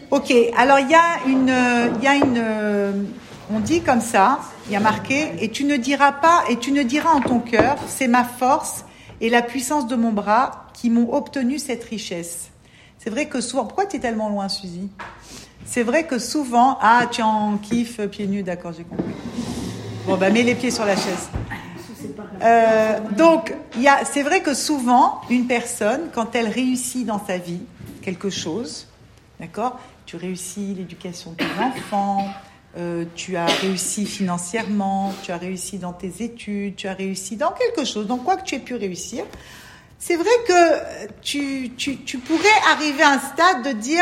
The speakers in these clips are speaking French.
Ok, alors il y a une, on dit comme ça, il y a marqué, et tu ne diras en ton cœur, c'est ma force et la puissance de mon bras qui m'ont obtenu cette richesse. C'est vrai que souvent, pourquoi tu es tellement loin, Suzy? C'est vrai que souvent, tu en kiffes pieds nus, d'accord, j'ai compris. Bon, mets les pieds sur la chaise. Donc, c'est vrai que souvent, une personne, quand elle réussit dans sa vie quelque chose, d'accord, tu réussis l'éducation de tes enfants, tu as réussi financièrement, tu as réussi dans tes études, tu as réussi dans quelque chose, dans quoi que tu aies pu réussir, c'est vrai que tu pourrais arriver à un stade de dire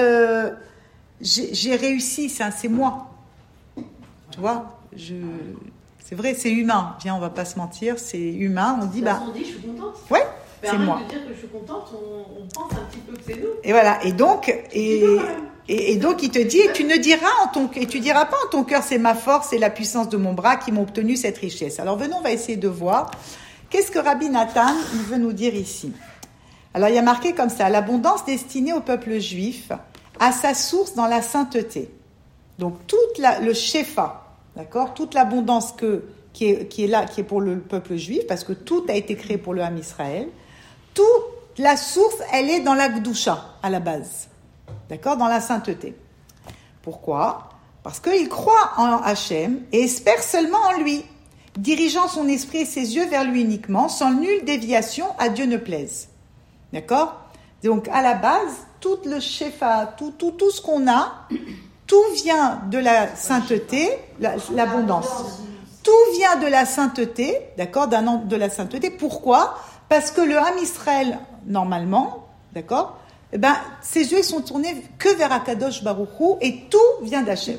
j'ai réussi, c'est moi. Tu vois, c'est vrai, c'est humain. Viens, on va pas se mentir, c'est humain. On dit on dit je suis contente. Ouais, c'est moi. De dire que je suis contente, on pense un petit peu que c'est nous. Et voilà. Et donc, donc, il te dit, tu diras pas en ton cœur, c'est ma force et la puissance de mon bras qui m'ont obtenu cette richesse. Alors venons, on va essayer de voir qu'est-ce que Rabbi Nathan il veut nous dire ici. Alors il y a marqué comme ça, l'abondance destinée au peuple juif a sa source dans la sainteté. Donc le shefa, d'accord, toute l'abondance qui est là, qui est pour le peuple juif, parce que tout a été créé pour le Ham Israël. Toute la source, elle est dans la Gdusha, à la base. D'accord, dans la sainteté. Pourquoi? Parce qu'il croit en Hachem et espère seulement en lui, dirigeant son esprit et ses yeux vers lui uniquement, sans nulle déviation à Dieu ne plaise. D'accord? Donc, à la base, tout le shefa, tout ce qu'on a, tout vient de la sainteté, l'abondance. Tout vient de la sainteté, d'accord, de la sainteté. Pourquoi? Parce que le Ham Israël, normalement, d'accord, ses yeux sont tournés que vers Akadosh Baruch Hu et tout vient d'Hachem.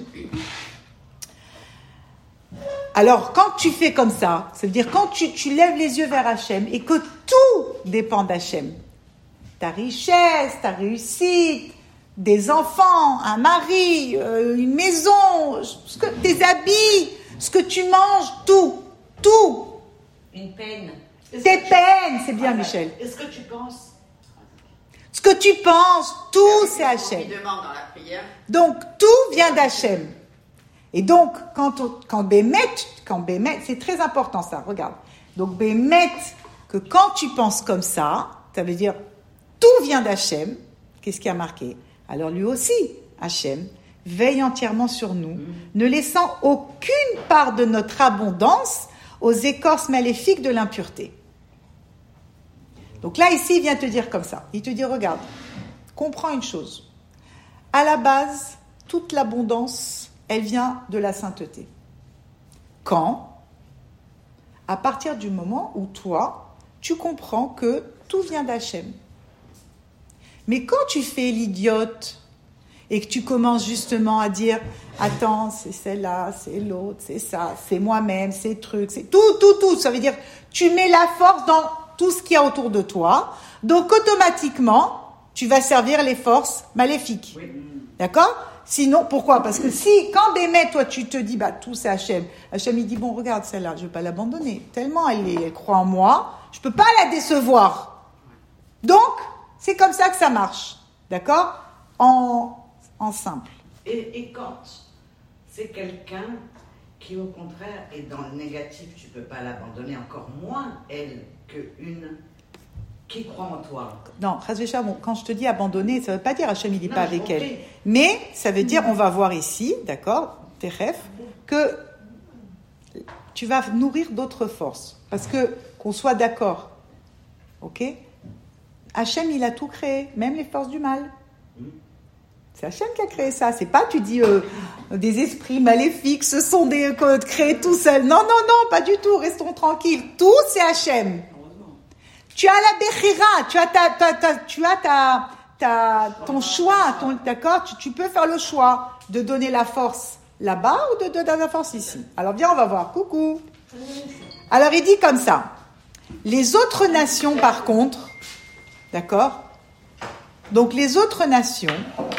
Alors, quand tu fais comme ça, c'est-à-dire quand tu lèves les yeux vers Hachem et que tout dépend d'Hachem, ta richesse, ta réussite, des enfants, un mari, une maison, tes habits, ce que tu manges, tout. Une peine. Tes peines, c'est bien, Michel. Est-ce que tu penses? Ce que tu penses, tout c'est Hachem. Demande dans la prière. Donc, tout vient d'Hachem. Et donc, quand Bémet, c'est très important ça, regarde. Donc, Bémet, que quand tu penses comme ça veut dire tout vient d'Hachem. Qu'est-ce qui a marqué? Alors lui aussi, Hachem, veille entièrement sur nous, ne laissant aucune part de notre abondance aux écorces maléfiques de l'impureté. Donc là, ici, il vient te dire comme ça. Il te dit, regarde, comprends une chose. À la base, toute l'abondance, elle vient de la sainteté. Quand? À partir du moment où toi, tu comprends que tout vient d'Hachem. Mais quand tu fais l'idiote et que tu commences justement à dire « Attends, c'est celle-là, c'est l'autre, c'est ça, c'est moi-même, c'est truc, c'est tout. » Ça veut dire tu mets la force dans tout ce qu'il y a autour de toi. Donc automatiquement, tu vas servir les forces maléfiques. Oui. D'accord? Sinon, pourquoi? Parce que quand Bémet, toi, tu te dis « Tout c'est Hachem », Hachem, il dit « Bon, regarde celle-là, je ne vais pas l'abandonner. Tellement elle croit en moi, je ne peux pas la décevoir. » Donc, c'est comme ça que ça marche, d'accord? En simple. Et quand c'est quelqu'un qui, au contraire, est dans le négatif, tu ne peux pas l'abandonner, encore moins elle qu'une qui croit en toi. Non, quand je te dis abandonner, ça ne veut pas dire Hachem, il n'est pas avec elle. Mais ça veut dire, on va voir ici, d'accord, Teref, que tu vas nourrir d'autres forces. Parce que, qu'on soit d'accord, ok? Hachem, il a tout créé, même les forces du mal. C'est Hachem qui a créé ça. C'est pas, tu dis, des esprits maléfiques, ce sont des créés tout seuls. Non, pas du tout. Restons tranquilles. Tout, c'est Hachem. Tu as la Bechira, tu as ton choix, d'accord? Tu peux faire le choix de donner la force là-bas ou de donner la force ici. Alors viens, on va voir. Coucou. Alors il dit comme ça. Les autres nations, par contre, d'accord? Donc les autres nations,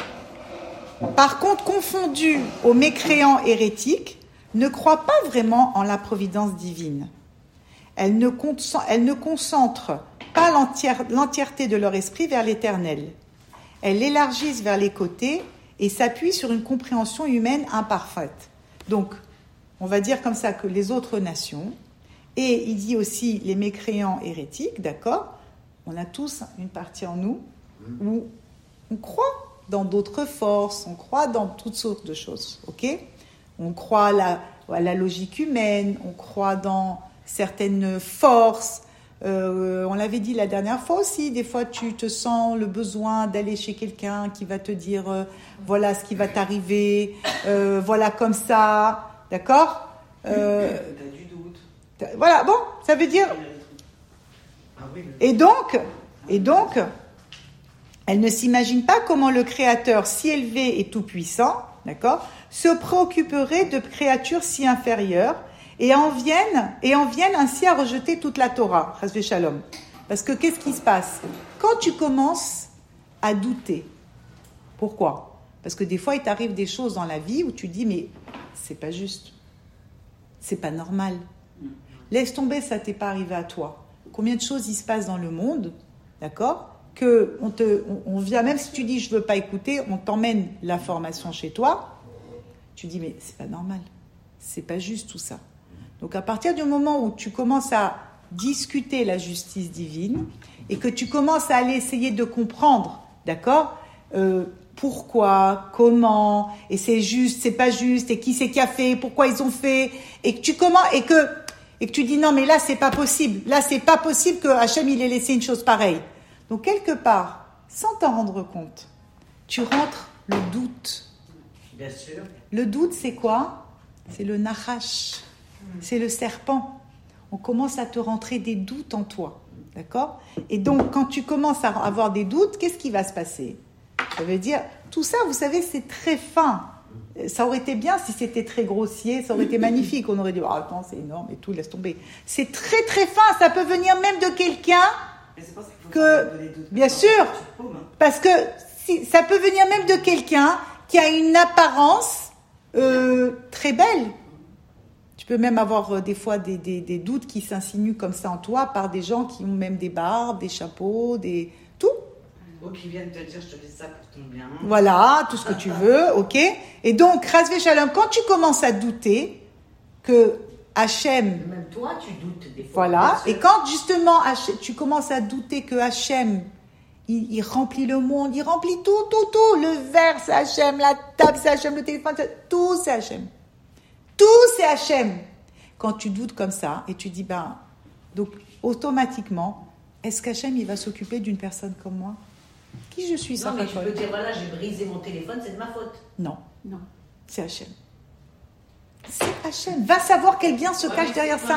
par contre, confondues aux mécréants hérétiques, ne croient pas vraiment en la providence divine. Elles ne concentrent pas l'entièreté de leur esprit vers l'éternel. Elles l'élargissent vers les côtés et s'appuie sur une compréhension humaine imparfaite. Donc, on va dire comme ça que les autres nations, et il dit aussi les mécréants hérétiques, d'accord? On a tous une partie en nous où on croit dans d'autres forces, on croit dans toutes sortes de choses, ok? On croit à la logique humaine, on croit dans certaines forces. On l'avait dit la dernière fois aussi, des fois tu te sens le besoin d'aller chez quelqu'un qui va te dire voilà ce qui va t'arriver, voilà comme ça, d'accord? T'as du doute. Voilà, bon, ça veut dire... Et donc, elle ne s'imagine pas comment le Créateur si élevé et tout-puissant, d'accord, se préoccuperait de créatures si inférieures et en viennent ainsi à rejeter toute la Torah, Chas v'Shalom. Parce que qu'est-ce qui se passe? Quand tu commences à douter, pourquoi? Parce que des fois, il t'arrive des choses dans la vie où tu dis, mais c'est pas juste, c'est pas normal. Laisse tomber, ça t'est pas arrivé à toi. Combien de choses il se passe dans le monde, d'accord? Que on vient, même si tu dis je veux pas écouter, on t'emmène l'information chez toi, tu dis mais c'est pas normal, c'est pas juste tout ça. Donc à partir du moment où tu commences à discuter la justice divine et que tu commences à aller essayer de comprendre, d'accord, pourquoi, comment, et c'est juste, c'est pas juste, et qui c'est qui a fait, pourquoi ils ont fait, et que tu commences, et que tu dis non mais là c'est pas possible que Hachem il ait laissé une chose pareille. Donc quelque part, sans t'en rendre compte, tu rentres le doute. Bien sûr. Le doute c'est quoi? C'est le nachash, c'est le serpent. On commence à te rentrer des doutes en toi, d'accord? Et donc quand tu commences à avoir des doutes, qu'est-ce qui va se passer? Ça veut dire, tout ça vous savez c'est très fin. Ça aurait été bien si c'était très grossier, ça aurait été magnifique. On aurait dit, oh, attends, c'est énorme et tout, laisse tomber. C'est très très fin, ça peut venir même de quelqu'un bien sûr, parce que ça peut venir même de quelqu'un qui a une apparence très belle. Tu peux même avoir des fois des doutes qui s'insinuent comme ça en toi par des gens qui ont même des barbes, des chapeaux, tout. Ou qui viennent te dire, je te dis ça pour ton bien. Voilà, tout ce que tu veux, ok. Et donc, Chas v'Shalom, quand tu commences à douter que Hachem... Même toi, tu doutes des fois. Voilà, et quand justement tu commences à douter que Hachem, il remplit le monde, il remplit tout, le verre c'est Hachem, la table c'est Hachem, le téléphone, tout c'est Hachem. Tout c'est Hachem. Quand tu doutes comme ça, et tu dis, donc automatiquement, est-ce qu'Hachem il va s'occuper d'une personne comme moi? Qui je suis, ça? Non, mais tu peux dire, voilà, j'ai brisé mon téléphone, c'est de ma faute. Non, c'est Hachem. C'est Hachem. Va savoir quel bien se cache derrière ça.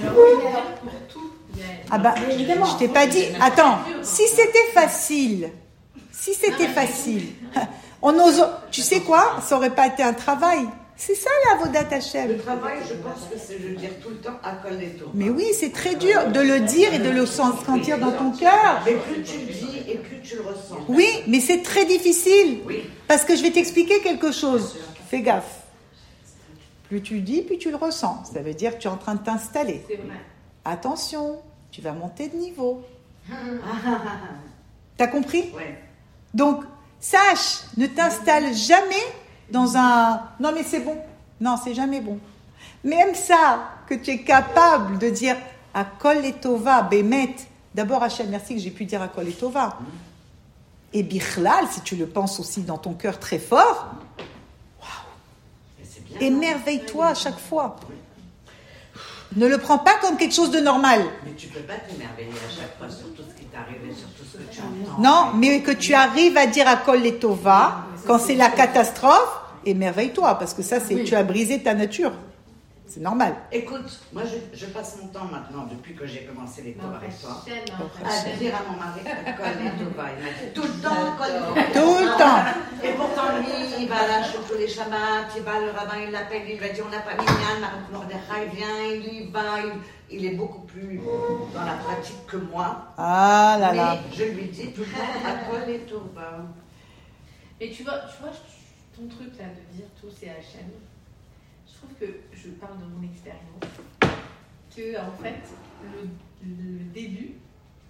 Je t'ai pas dit. Attends, si c'était facile, on ose. Tu sais quoi? Ça aurait pas été un travail. C'est ça la Avodat Hachem. Le travail, je pense que c'est de le dire tout le temps à Kol Neto. Mais oui, c'est très dur de le dire et de le sentir dans ton cœur. Mais plus tu le dis et plus tu le ressens. Oui, mais c'est très difficile. Oui. Parce que je vais t'expliquer quelque chose. Fais gaffe. Plus tu le dis, plus tu le ressens. Ça veut dire que tu es en train de t'installer. C'est vrai. Attention, tu vas monter de niveau. T'as compris? Oui. Donc, sache, ne t'installe jamais dans un... Non, mais c'est bon. Non, c'est jamais bon. Même ça, que tu es capable de dire à Kol et Tova, Bémet, d'abord Hachem, merci que j'ai pu dire à Kol et Tova. Et Bichlal, si tu le penses aussi dans ton cœur très fort, émerveille-toi à chaque fois. Ne le prends pas comme quelque chose de normal. Mais tu peux pas t'émerveiller à chaque fois sur tout ce qui t'arrive et sur tout ce que tu entends. Non, mais que tu arrives à dire à Kol et Tova, quand c'est la catastrophe, émerveille-toi, parce que ça, c'est tu as brisé ta nature. C'est normal. Écoute, moi je passe mon temps maintenant, depuis que j'ai commencé les cours avec toi, à Hachem. dire à mon mari Kol et Tova. Il m'a dit tout le temps Kol et Tova. Tout le temps. Et pourtant lui, il va là chez tous les Shabbats, il va, le rabbin il l'appelle, il lui a dit on n'a pas mis Yann, Mordechai vient, il y va, il est beaucoup plus dans la pratique que moi. Ah là là. Mais je lui dis tout le temps à Kol et Tova. Mais tu vois, ton truc là de dire tout c'est Hachem, je trouve que, je parle de mon expérience, que en fait, le début,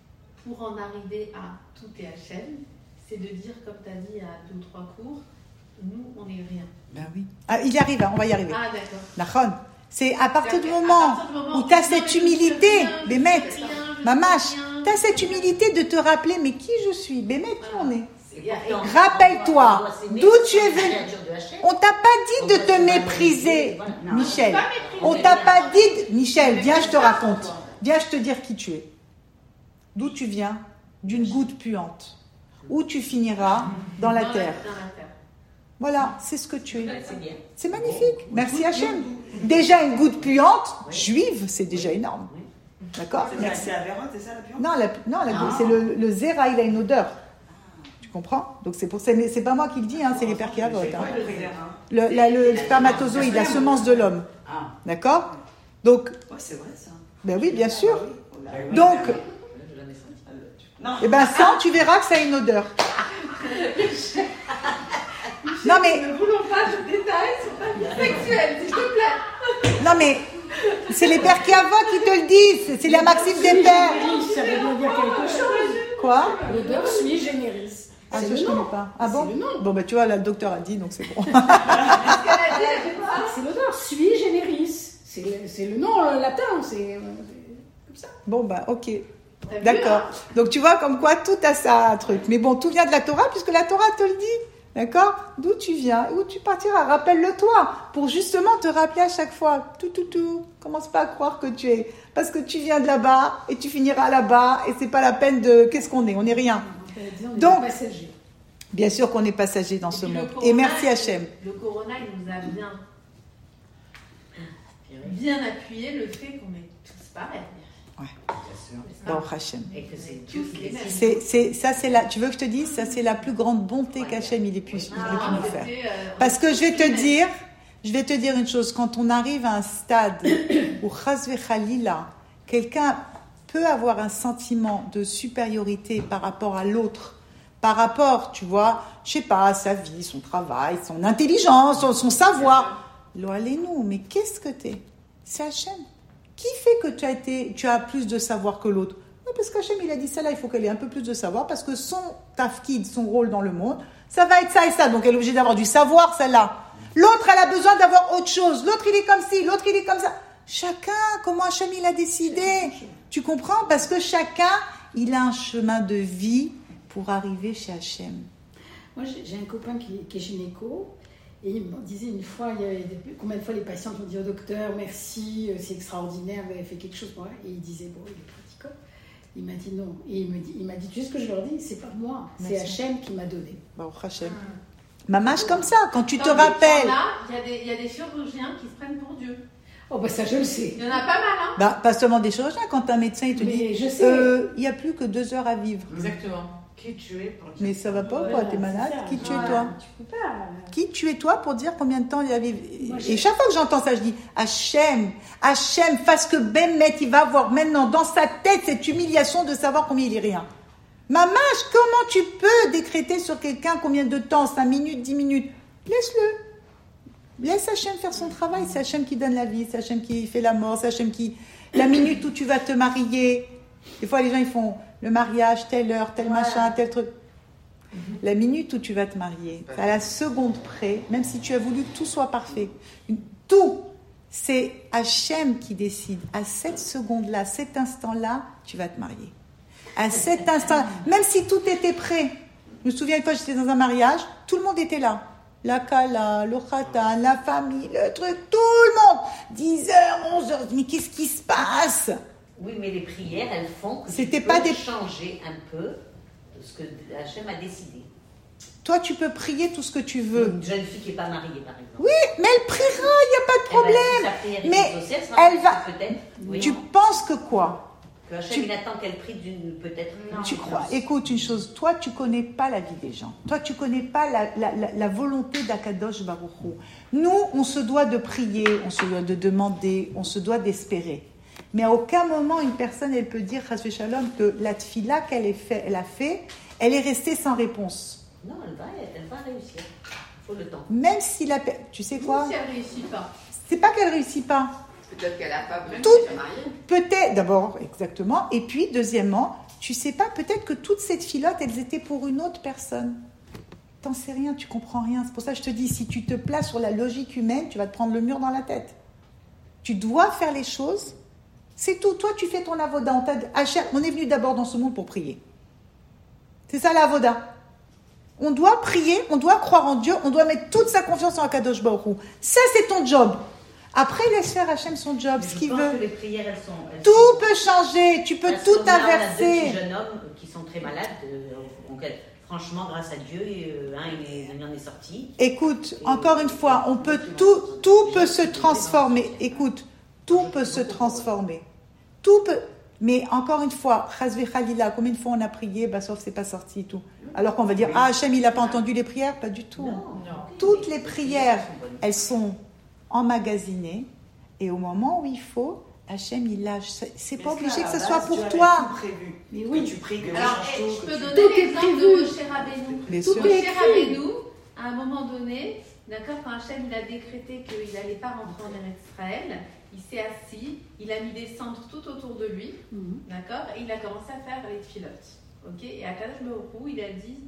pour en arriver à tout est Hachem, c'est de dire, comme tu as dit à 2 ou 3 cours, nous, on n'est rien. Ben oui. Ah, il y arrive, hein, on va y arriver. Ah, d'accord. Nahon. C'est à partir du À moment partir du moment où tu as non, mais cette je humilité, suis rien, je Bémet, suis rien, je Mamache, suis rien. tu as cette humilité de te rappeler, mais qui je suis, Bémet, qui on est. Et pourtant, Rappelle-toi on doit s'aimer, d'où tu es c'est la venu. créature de Hachem. On t'a pas dit de te mépriser, Voilà. Non. Michel. Pas mépriser. On t'a pas dit, Michel, viens, je te raconte. Viens, je te dire qui tu es. D'où tu viens, d'une goutte puante. Où tu finiras dans la terre. Dans la terre. Voilà, c'est ce que tu es. C'est bien. C'est magnifique. Merci Hachem. Déjà une goutte puante, juive, c'est déjà énorme. D'accord? Merci. C'est Avérone, c'est ça la puante? Non, c'est le zéra, il a une odeur. Tu comprends? Donc c'est pour ça, c'est pas moi qui le dis, hein, c'est les pères qui avotent. Hein. Le spermatozoïde, la semence de l'homme. Ah. D'accord? Donc, Ouais, c'est vrai ça. ben oui, bien sûr. Ah oui. Donc, Non. eh ben ça, tu verras que ça a une odeur. Non mais, Ne voulons pas de détails sur ta vie sexuelle, s'il te plaît. non mais, c'est les pères qui avotent qui te le disent. C'est la maxime des pères. Ça veut bien dire quelque chose. Quoi? L'odeur sui generis. Ah, C'est ça, le je nom. connais pas. Ah bon? C'est le nom. Bon, ben tu vois, là, le docteur a dit, donc c'est bon. Qu'est-ce qu'elle a dit, elle fait ça? C'est l'odeur sui generis. C'est le nom latin. C'est comme ça. Bon, ben, ok. T'as vu, D'accord. hein? Donc tu vois, comme quoi tout a ça truc. Mais bon, tout vient de la Torah, puisque la Torah te le dit. D'accord? D'où tu viens, où tu partiras. Rappelle-le toi, pour justement te rappeler à chaque fois. Tout. Commence pas à croire que tu es. Parce que tu viens de là-bas, et tu finiras là-bas, et c'est pas la peine de... Qu'est-ce qu'on est? On n'est rien. On est Donc- passager. Bien sûr qu'on est passager dans ce Et puis le monde. corona, Et merci Hachem. Le corona, il nous a bien appuyé le fait qu'on est tous pareils. Baruch Hachem. Et que c'est Tous les mêmes. C'est la, tu veux que je te dise, ça c'est la plus grande bonté qu'Hachem il ait pu nous faire. Parce que je vais te dire une chose, quand on arrive à un stade où chas v'chalila, quelqu'un peut avoir un sentiment de supériorité par rapport à l'autre, par rapport, tu vois, je sais pas, à sa vie, son travail, son intelligence, son savoir. Lo allez-nous, mais qu'est-ce que t'es? C'est Hachem. Qui fait que tu as plus de savoir que l'autre? Non, parce qu'Hachem, il a dit ça là, il faut qu'elle ait un peu plus de savoir, parce que son tafkid, son rôle dans le monde, ça va être ça et ça. Donc elle est obligée d'avoir du savoir, celle-là. L'autre, elle a besoin d'avoir autre chose. L'autre, il est comme ci, l'autre, il est comme ça. Chacun, comment Hachem, il a décidé. Tu comprends? Parce que chacun, il a un chemin de vie pour arriver chez Hachem. Moi, j'ai un copain qui est gynéco. Et il me disait une fois, combien de fois les patients ont dit au docteur, merci, c'est extraordinaire, vous avez fait quelque chose pour moi. Et il disait, bon, il est pratiquant. Il m'a dit non. Et il m'a dit, tu sais ce que je leur dis? C'est pas moi, c'est Merci. Hachem qui m'a donné. Baruch Hachem. Mamache comme ça, quand tu te Tandis qu'il y en rappelles. a, il y a des chirurgiens qui se prennent pour Dieu. Oh, bah ça, je le sais. Il y en a pas mal, hein? Bah, pas seulement des chirurgiens, quand un médecin il te Mais dit je sais. il n'y a plus que 2 heures à vivre. Exactement. Qui tu es pour dire Mais ça va pas ou quoi? Voilà, T'es malade? c'est ça. Qui tu es Voilà, toi? Tu peux pas. Qui tu es toi pour dire combien de temps il y a à vivre? Moi, Et chaque fois que j'entends ça, je dis Hachem, fasse que Bémet, il va avoir maintenant dans sa tête cette humiliation de savoir combien il est rien. Mamache, comment tu peux décréter sur quelqu'un combien de temps? 5 minutes, 10 minutes? Laisse-le. Laisse Hachem faire son travail. C'est Hachem qui donne la vie, c'est Hachem qui fait la mort, c'est Hachem qui... La minute où tu vas te marier. Des fois, les gens, ils font le mariage, telle heure, tel machin, tel truc. La minute où tu vas te marier, à la seconde près, même si tu as voulu que tout soit parfait, tout, c'est Hachem qui décide. À cette seconde-là, cet instant-là, tu vas te marier. À cet instant, même si tout était prêt. Je me souviens une fois, j'étais dans un mariage, tout le monde était là. La kala, le khatan, la famille, le truc, tout le monde. 10h, 11h, mais qu'est-ce qui se passe? Oui, mais les prières, elles font que C'était tu pas peux des- changer un peu ce que Hachem a décidé. Toi, tu peux prier tout ce que tu veux. Une jeune fille qui n'est pas mariée, par exemple. Oui, mais elle priera, il n'y a pas de Eh ben, problème. si sa prière est Mais exaucée, sera elle va- peut-être. Oui. Tu penses que quoi? Que Hachem, tu- il attend qu'elle prie d'une peut-être. Tu crois? Écoute une chose, toi tu connais pas la vie des gens. Toi tu connais pas la volonté d'Akadosh Baruch Hu. Nous, on se doit de prier, on se doit de demander, on se doit d'espérer. Mais à aucun moment une personne elle peut dire Chas v'Shalom que la tfila qu'elle a fait, elle est restée sans réponse. Non, elle va réussir. Il faut le temps. Même si tu sais quoi? Si elle réussit pas. C'est pas qu'elle réussit pas. Peut-être qu'elle n'a pas besoin Tout- de se marier. Peut-être, d'abord, exactement. Et puis, deuxièmement, tu sais pas, peut-être que toutes ces filottes, elles étaient pour une autre personne. t'en sais rien, tu comprends rien. C'est pour ça que je te dis, si tu te places sur la logique humaine, tu vas te prendre le mur dans la tête. Tu dois faire les choses, c'est tout. Toi, tu fais ton avoda. On est venu d'abord dans ce monde pour prier. C'est ça l'avoda. On doit prier, on doit croire en Dieu, on doit mettre toute sa confiance en Akadosh Baruch Hu. Ça, c'est ton job. Après, laisse faire Hachem son job, ce qu'il veut. Que les prières, Tout peut changer, tu peux tout inverser. On a deux petits jeunes hommes qui sont très malades. Donc, franchement, grâce à Dieu, il en est sorti. Écoute, encore une fois, on peut tout peut se transformer. Écoute, tout peut se transformer. Tout peut. Mais encore une fois, Chazvé Khalila, combien de fois on a prié, sauf c'est pas sorti et tout. Alors qu'on va dire, Hachem, il n'a pas entendu les prières, pas du tout. Non. Toutes les prières, elles sont emmagasinées, et au moment où il faut, Hachem, il lâche. C'est pas obligé que ce soit pour toi. Mais oui, tu pries que Alors, les je peux choses. donner l'exemple de Moshe Rabbeinu. Bien sûr. Moshe Rabbeinu, à un moment donné, d'accord, quand Hachem il a décrété qu'il n'allait pas rentrer en Eretz Israël, il s'est assis, il a mis des cendres tout autour de lui, d'accord, et il a commencé à faire les filotes. Ok, et à Kadosh Baruch Hu, il a dit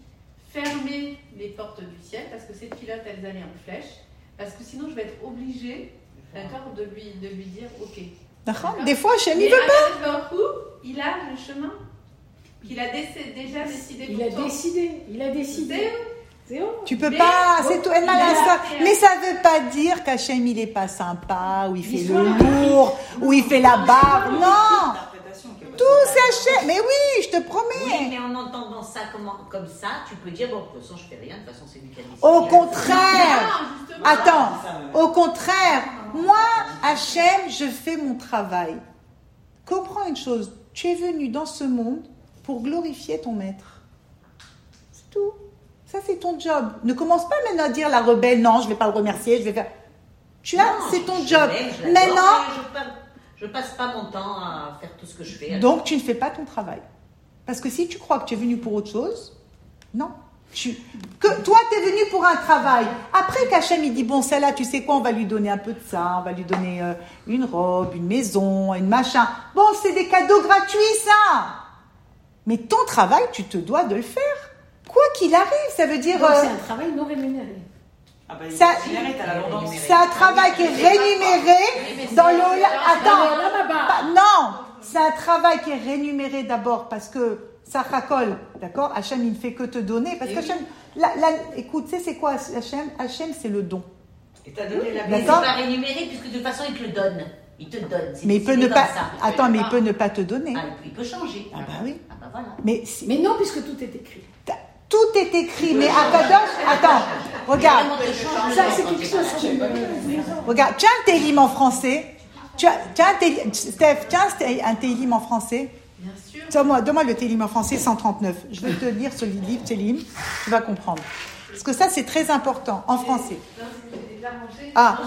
fermez les portes du ciel parce que ces filotes elles allaient en flèche, parce que sinon je vais être obligée, d'accord, de lui dire ok. D'accord. Des fois, Hachem, il veut pas. Kadosh Baruch Hu, il a le chemin qu'il a déjà décidé pour toi. Il a décidé. C'est bon. Tu peux Mais- pas, c'est tout. a- Mais ça veut pas dire qu'Hachem, il est pas sympa, ou il fait le lourd, ou il fait la barbe. Non! Tout, c'est Hachem. Mais oui, je te Oui, promets. mais en entendant ça comme ça, tu peux dire, bon, de toute façon, je fais rien, de toute façon, c'est lui qui a décidé. Au contraire. Non, justement. Attends, au contraire, moi, Hachem, je fais mon travail. Comprends une chose, tu es venu dans ce monde pour glorifier ton maître. C'est tout. Ça, c'est ton job. Ne commence pas maintenant à dire la rebelle, non, je ne vais pas le remercier, je vais faire... C'est ton job. Maintenant, Je passe pas mon temps à faire tout ce que je fais. donc tu ne fais pas ton travail. Parce que si tu crois que tu es venu pour autre chose, non. Toi, tu es venu pour un travail. Après qu'Hachem, il dit, bon, celle-là, tu sais quoi, on va lui donner un peu de ça, on va lui donner une robe, une maison, une machin. Bon, c'est des cadeaux gratuits, ça. Mais ton travail, tu te dois de le faire. Quoi qu'il arrive, ça veut dire... Donc, c'est un travail non rémunéré. C'est un travail qui est rémunéré dans le... Attends, non, c'est un travail qui est rémunéré d'abord parce que ça racole, d'accord? Hachem, il ne fait que te donner. Parce que Hachem, écoute, tu sais, c'est quoi Hachem? Hachem, c'est le don. Et t'as donné la Mais c'est D'accord. pas rémunéré, puisque de toute façon, il te le donne. Il te le donne. C'est Mais il peut ne décidé pas... comme ça. Attends, mais il peut ne pas te donner. Ah, il peut changer. Ah bah oui. Ah bah voilà. Mais, Mais non, puisque tout est écrit. tout est écrit. Mais à Kadosh... Attends, regarde. Ça, c'est quelque chose qui me... Regarde, tu as un télim en français. Steph, tu as un télim en français. Bien sûr. Donne-moi le télim en français 139. Je vais te lire ce livre télim. Tu vas comprendre. Parce que ça, c'est très important en français. Ah.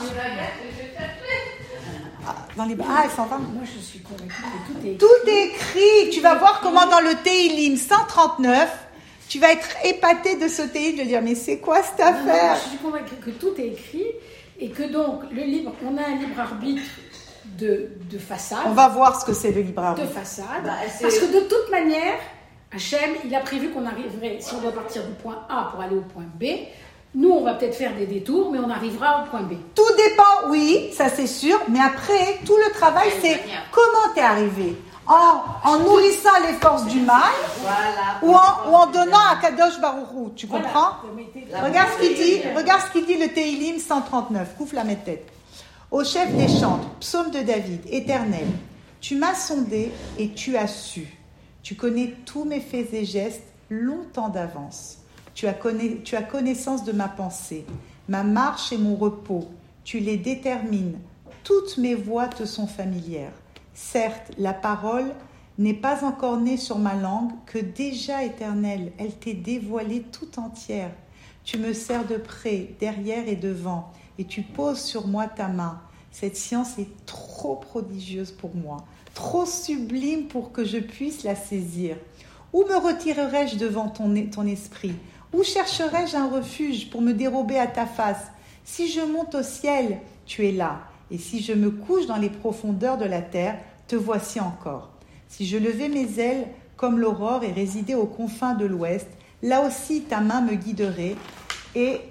Dans les... Ah, elle s'en va. Moi, je suis convaincue que tout est écrit. Tout est écrit. Tu vas voir comment dans le télim 139, tu vas être épaté de ce télim. Tu vas dire, mais c'est quoi cette Non, affaire? je suis convaincue que tout est écrit et que donc, on a un libre arbitre de façade. On va voir ce que c'est le libre De arbitre. façade. Bah, c'est- Parce que de toute manière, Hachem, il a prévu qu'on arriverait, si on doit partir du point A pour aller au point B, nous, on va peut-être faire des détours, mais on arrivera au point B. Tout dépend, oui, ça c'est sûr, mais après, tout le travail, c'est comment t'es arrivé. En nourrissant les forces du mal Voilà. ou en donnant à Kadosh Baruch Hu. Tu comprends? Voilà. Regarde ce qu'il dit le Téhilim 139. Couvre la tête. Au chef des chantres, psaume de David, Éternel, tu m'as sondé et tu as su. Tu connais tous mes faits et gestes longtemps d'avance. Tu as connaissance de ma pensée, ma marche et mon repos. Tu les détermines. Toutes mes voies te sont familières. Certes, la parole n'est pas encore née sur ma langue, que déjà, Éternel, elle t'est dévoilée tout entière. Tu me sers de près, derrière et devant, et tu poses sur moi ta main. Cette science est trop prodigieuse pour moi, trop sublime pour que je puisse la saisir. Où me retirerai-je devant ton esprit? Où chercherai-je un refuge pour me dérober à ta face? Si je monte au ciel, tu es là. Et si je me couche dans les profondeurs de la terre, te voici encore. Si je levais mes ailes comme l'aurore et résidais aux confins de l'ouest, là aussi ta main me guiderait, Et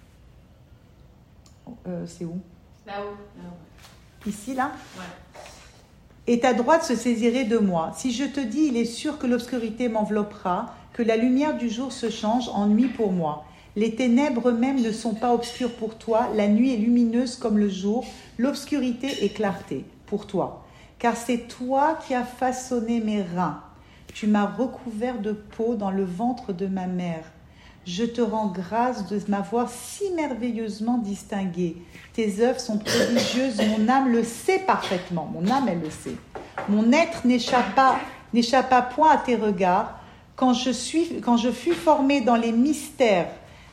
c'est où? Là-haut. Ici, là? Ouais. Et ta droite se saisirait de moi. Si je te dis, il est sûr que l'obscurité m'enveloppera, que la lumière du jour se change en nuit pour moi. Les ténèbres même ne sont pas obscures pour toi, la nuit est lumineuse comme le jour, l'obscurité est clarté pour toi. Car c'est toi qui as façonné mes reins. Tu m'as recouvert de peau dans le ventre de ma mère. Je te rends grâce de m'avoir si merveilleusement distingué. Tes œuvres sont prodigieuses, mon âme le sait parfaitement. Mon âme, elle le sait. Mon être n'échappa point à tes regards. Quand je fus formé dans les mystères,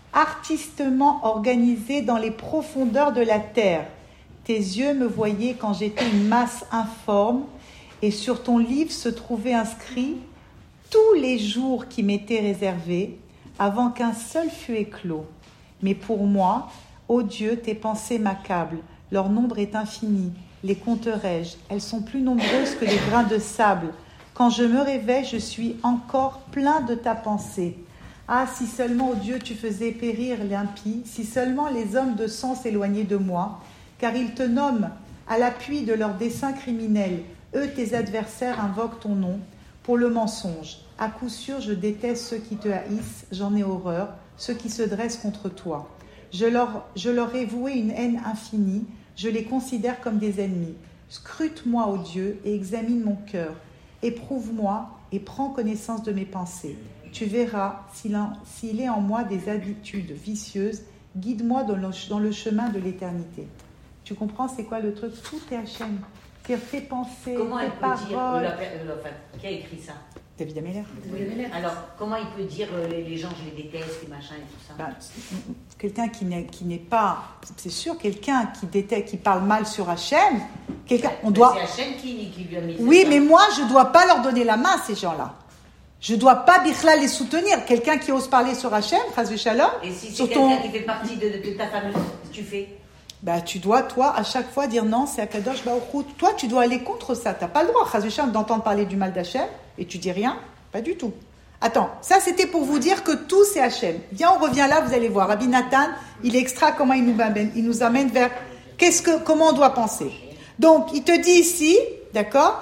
artistement organisé dans les profondeurs de la terre, tes yeux me voyaient quand j'étais une masse informe, et sur ton livre se trouvaient inscrits tous les jours qui m'étaient réservés, avant qu'un seul fût éclos. Mais pour moi, ô Dieu, tes pensées m'accablent, leur nombre est infini, les compterai-je, elles sont plus nombreuses que les grains de sable. Quand je me réveille, je suis encore plein de ta pensée. Ah, si seulement, ô Dieu, tu faisais périr l'impie, si seulement les hommes de sang s'éloignaient de moi, car ils te nomment à l'appui de leurs desseins criminels. Eux, tes adversaires, invoquent ton nom pour le mensonge. À coup sûr, je déteste ceux qui te haïssent, j'en ai horreur, ceux qui se dressent contre toi. Je leur ai voué une haine infinie, je les considère comme des ennemis. Scrute-moi, ô Dieu, et examine mon cœur. Éprouve-moi et prends connaissance de mes pensées. Tu verras s'il est en moi des habitudes vicieuses. Guide-moi dans le chemin de l'éternité. Tu comprends, c'est quoi le truc? Tout est Hachem. C'est tes pensées, Comment tes elle peut paroles. dire, qui a écrit ça? David Ameller. Alors, comment il peut dire les gens, je les déteste, les machins et tout ça? Quelqu'un qui n'est pas, c'est sûr, quelqu'un qui déteste, qui parle mal sur Hachem, on doit. C'est Hachem qui lui a mis. Oui, mais moi, je ne dois pas leur donner la main, ces gens-là. Je ne dois pas, Bichla, les soutenir. Quelqu'un qui ose parler sur Hachem, Chas Shalom. Et si c'est quelqu'un qui fait partie de ta famille, tu fais? Tu dois, toi, à chaque fois dire non, c'est Akadosh Baruch Hu. Toi, tu dois aller contre ça. Tu n'as pas le droit, Chas Shalom, d'entendre parler du mal d'Hachem et tu dis rien. Pas du tout. Attends, ça c'était pour vous dire que tout c'est Hachem. Viens, on revient là, vous allez voir. Rabbi Nathan, il extra comment il nous amène vers comment on doit penser. Donc, il te dit ici, d'accord,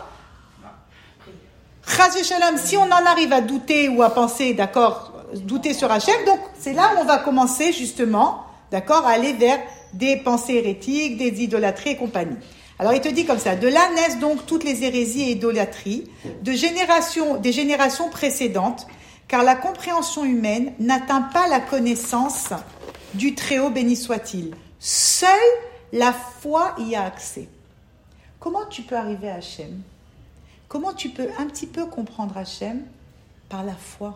Chas Shalom, si on en arrive à douter ou à penser, d'accord, douter sur Hachem, donc c'est là où on va commencer justement, d'accord, à aller vers des pensées hérétiques, des idolâtries et compagnie. Alors il te dit comme ça, de là naissent donc toutes les hérésies et idolâtries des générations précédentes, car la compréhension humaine n'atteint pas la connaissance du Très-Haut, béni soit-il. Seule la foi y a accès. Comment tu peux arriver à Hachem? Comment tu peux un petit peu comprendre Hachem? Par la foi.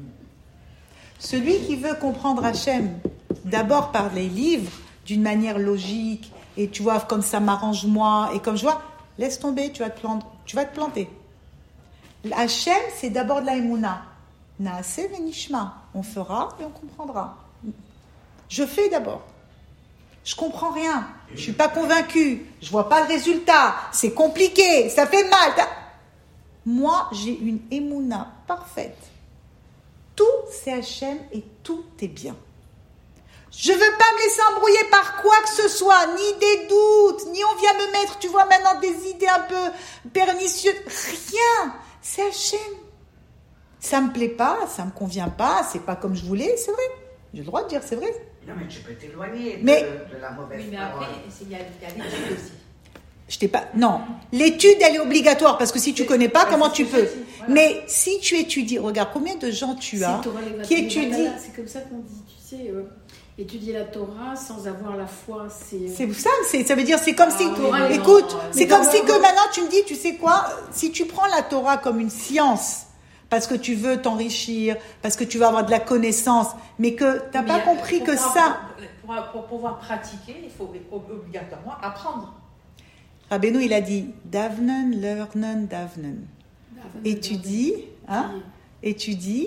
Celui qui veut comprendre Hachem, d'abord par les livres, d'une manière logique, et tu vois, comme ça m'arrange moi, et comme je vois, laisse tomber, tu vas te planter. Hachem, c'est d'abord de la Emouna. Naaseh venishma. On fera et on comprendra. Je fais d'abord. Je comprends rien. Je suis pas convaincue. Je vois pas le résultat. C'est compliqué. Ça fait mal. Moi, j'ai une Emouna parfaite. Tout, c'est Hachem et tout est bien. Je ne veux pas me laisser embrouiller par quoi que ce soit, ni des doutes, ni on vient me mettre, tu vois, maintenant des idées un peu pernicieuses. Rien. C'est Hachem. Ça ne me plaît pas, ça ne me convient pas, c'est pas comme je voulais, c'est vrai. J'ai le droit de dire, c'est vrai. Non, mais tu peux t'éloigner de la mauvaise Oui, mais après, il y a l'étude aussi. Je t'ai pas. Non, l'étude elle est obligatoire parce que si tu connais pas, comment tu peux? Voilà. Mais si tu étudies, regarde combien de gens tu as qui étudient. C'est comme ça qu'on dit, tu sais. Étudier la Torah sans avoir la foi, c'est ça. Ça veut dire c'est comme si. Écoute, c'est comme si que maintenant tu me dis, tu sais quoi? Si tu prends la Torah comme une science. Parce que tu veux t'enrichir, parce que tu veux avoir de la connaissance, mais que tu n'as pas compris que ça. Pour pouvoir pratiquer, il faut obligatoirement apprendre. Rabbeinu, il a dit Davnen, lernen, davnen. Étudie, étudie.